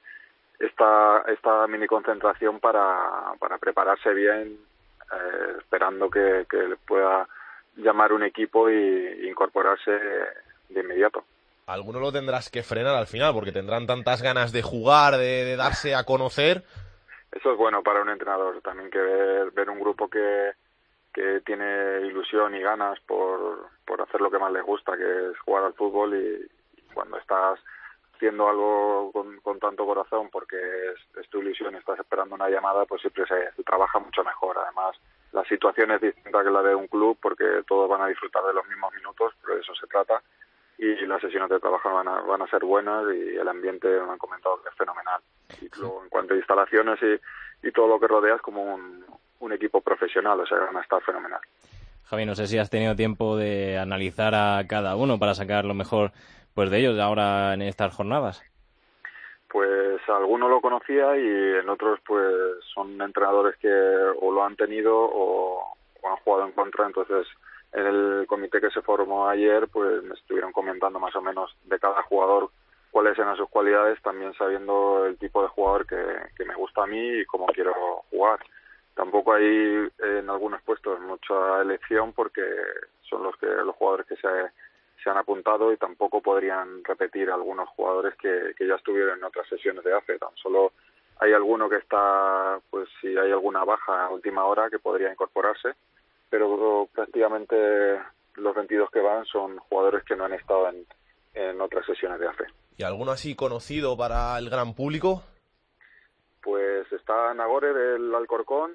esta esta mini concentración para, para prepararse bien, eh, esperando que, que pueda llamar un equipo y, y incorporarse de inmediato. Alguno lo tendrás que frenar al final porque tendrán tantas ganas de jugar, de, de darse a conocer. Eso es bueno para un entrenador, también que ver, ver un grupo que, que tiene ilusión y ganas por, por hacer lo que más les gusta, que es jugar al fútbol, y, y cuando estás haciendo algo con, con tanto corazón porque es, es tu ilusión y estás esperando una llamada, pues siempre se, se trabaja mucho mejor. Además, la situación es distinta que la de un club porque todos van a disfrutar de los mismos minutos, pero de eso se trata, y las sesiones de trabajo van a, van a ser buenas y el ambiente me han comentado que es fenomenal. Y luego, en cuanto a instalaciones y, y todo lo que rodeas, como un, un equipo profesional, o sea, van a estar fenomenal. Javi, no sé si has tenido tiempo de analizar a cada uno para sacar lo mejor pues de ellos ahora en estas jornadas. Pues algunos lo conocía y en otros pues son entrenadores que o lo han tenido o, o han jugado en contra. Entonces, en el comité que se formó ayer, pues me estuvieron comentando más o menos de cada jugador cuáles eran sus cualidades, también sabiendo el tipo de jugador que, que me gusta a mí y cómo quiero jugar. Tampoco hay en algunos puestos mucha elección porque son los que los jugadores que se, se han apuntado y tampoco podrían repetir algunos jugadores que, que ya estuvieron en otras sesiones de A F E. Tan solo hay alguno que está, pues si hay alguna baja a última hora que podría incorporarse, pero prácticamente los veintidós que van son jugadores que no han estado en, en otras sesiones de A F E. ¿Y alguno así conocido para el gran público? Pues está Nagore del Alcorcón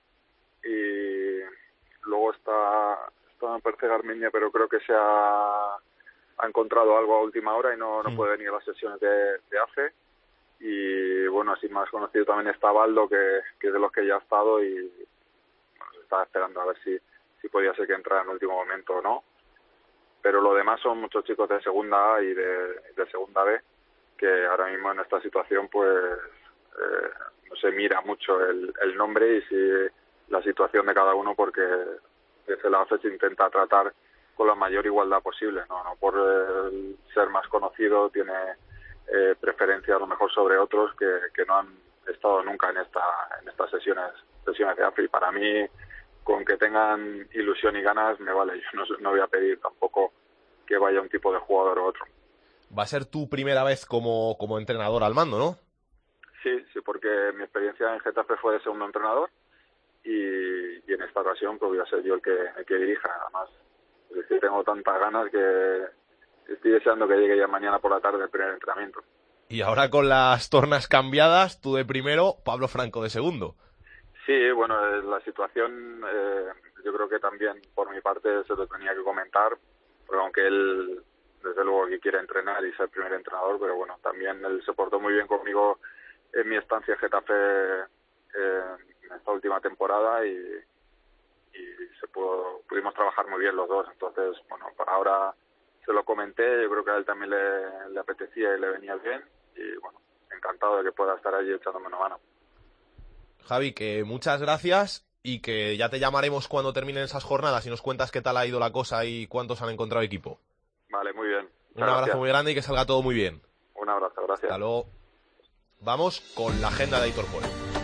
y luego está, está me parece Garmeña, pero creo que se ha, ha encontrado algo a última hora y no, no puede venir a las sesiones de, de A F E. Y bueno, así más conocido también está Baldo, que, que es de los que ya ha estado y bueno, se está esperando a ver si, si podía ser que entrara en último momento o no. Pero lo demás son muchos chicos de segunda A y de, de segunda B, que ahora mismo en esta situación pues eh, no se mira mucho el, el nombre y si la situación de cada uno, porque desde la A F E se intenta tratar con la mayor igualdad posible, no, no por eh, ser más conocido tiene eh, preferencia a lo mejor sobre otros que, que no han estado nunca en esta en estas sesiones sesiones de A F E. Y para mí, con que tengan ilusión y ganas me vale. Yo no, no voy a pedir tampoco que vaya un tipo de jugador u otro. Va a ser tu primera vez como, como entrenador al mando, ¿no? Sí, sí, porque mi experiencia en Getafe fue de segundo entrenador y, y en esta ocasión pues voy a ser yo el que, el que dirija. Además, es que tengo tantas ganas que estoy deseando que llegue ya mañana por la tarde el primer entrenamiento. Y ahora con las tornas cambiadas, tú de primero, Pablo Franco de segundo. Sí, bueno, la situación eh, yo creo que también por mi parte se lo tenía que comentar, porque aunque él desde luego que quiere entrenar y ser primer entrenador, pero bueno, también él se portó muy bien conmigo en mi estancia en Getafe eh, en esta última temporada y, y se pudo, pudimos trabajar muy bien los dos. Entonces, bueno, ahora se lo comenté, yo creo que a él también le, le apetecía y le venía bien, y bueno, encantado de que pueda estar allí echándome una mano. Javi, que muchas gracias y que ya te llamaremos cuando terminen esas jornadas y nos cuentas qué tal ha ido la cosa y cuántos han encontrado equipo. Vale, muy bien. Un abrazo gracias. Muy grande y que salga todo muy bien. Un abrazo, gracias. Hasta luego. Vamos con la agenda de Aitor Polo.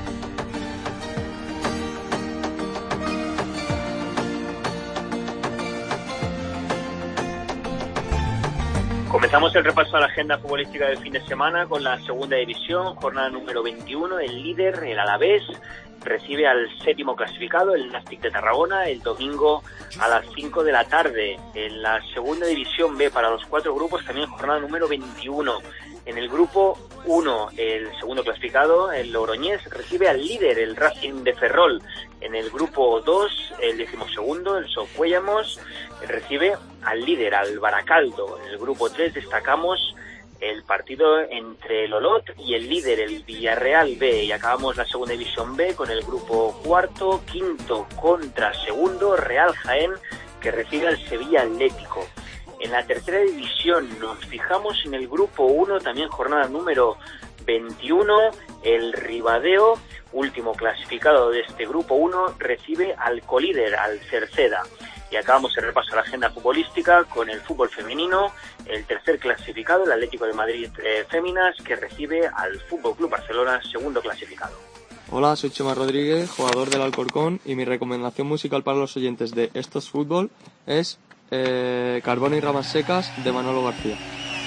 Comenzamos el repaso a la agenda futbolística del fin de semana con la segunda división, jornada número veintiuno. El líder, el Alavés, recibe al séptimo clasificado, el Nàstic de Tarragona, el domingo a las cinco de la tarde. En la segunda división B, para los cuatro grupos, también jornada número veintiuno. En el grupo uno, el segundo clasificado, el Logroñés, recibe al líder, el Racing de Ferrol. En el grupo dos, el decimosegundo, el Socuéllamos, recibe al líder, al Baracaldo. En el grupo tres destacamos el partido entre el Olot y el líder, el Villarreal B. Y acabamos la segunda división B con el grupo cuarto, quinto contra segundo, Real Jaén, que recibe al Sevilla Atlético. En la tercera división nos fijamos en el grupo uno, también jornada número veintiuno, el Ribadeo, último clasificado de este grupo uno, recibe al colíder, al Cerceda. Y acabamos el repaso a la agenda futbolística con el fútbol femenino, el tercer clasificado, el Atlético de Madrid eh, Féminas, que recibe al Fútbol Club Barcelona, segundo clasificado. Hola, soy Chema Rodríguez, jugador del Alcorcón, y mi recomendación musical para los oyentes de Esto es Fútbol es eh, Carbón y Ramas Secas, de Manolo García.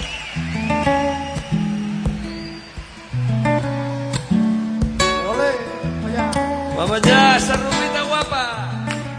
¡Vamos ya, esa rubita guapa!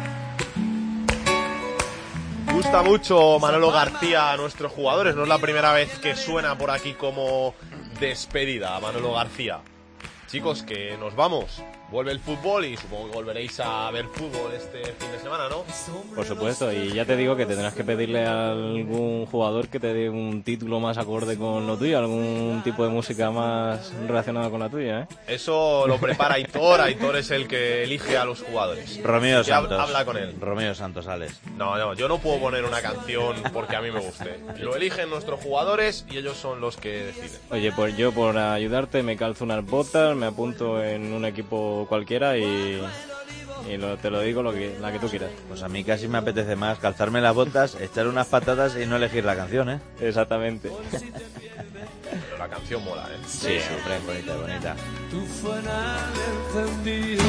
Gusta mucho Manolo García a nuestros jugadores, no es la primera vez que suena por aquí como despedida a Manolo García. Chicos, que nos vamos. Vuelve el fútbol y supongo que volveréis a ver fútbol este fin de semana, ¿no? Por supuesto, y ya te digo que tendrás que pedirle a algún jugador que te dé un título más acorde con lo tuyo, algún tipo de música más relacionada con la tuya, ¿eh? Eso lo prepara Aitor, Aitor es el que elige a los jugadores. Romeo Santos. Habla con él. Romeo Santos, Alex. No, no, yo no puedo poner una canción porque a mí me guste. Lo eligen nuestros jugadores y ellos son los que deciden. Oye, pues yo por ayudarte me calzo unas botas, me apunto en un equipo cualquiera y, y lo, te lo digo lo que, la que tú quieras. Pues a mí casi me apetece más calzarme las botas, echar unas patatas y no elegir la canción, ¿eh? Exactamente. Pero la canción mola, ¿eh? Sí, sí, hombre, bonita, bonita. Tu fanal encendido,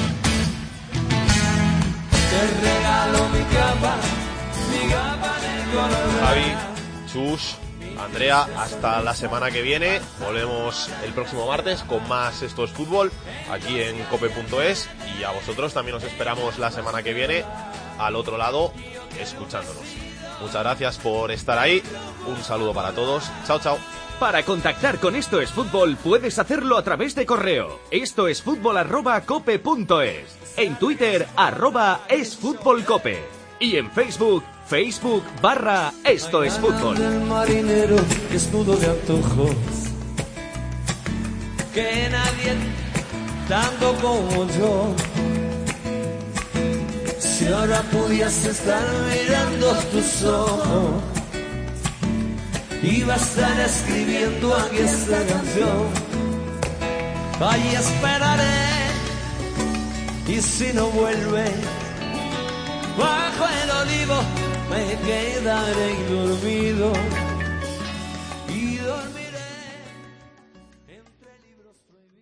te regalo mi capa, mi capa de color. Javi, Chus, Andrea, hasta la semana que viene. Volvemos el próximo martes con más Esto es Fútbol aquí en cope punto es, y a vosotros también os esperamos la semana que viene al otro lado escuchándonos. Muchas gracias por estar ahí, un saludo para todos, chao chao. Para contactar con Esto es Fútbol puedes hacerlo a través de correo esto es fútbol arroba cope punto es, en Twitter arroba esfutbolcope y en Facebook Facebook barra Esto es Fútbol. El marinero desnudo de antojos, que nadie tanto como yo. Si ahora pudieras estar mirando tus ojos, iba a estar escribiendo aquí esta canción. Ahí esperaré, y si no vuelve, bajo el olivo me quedaré dormido.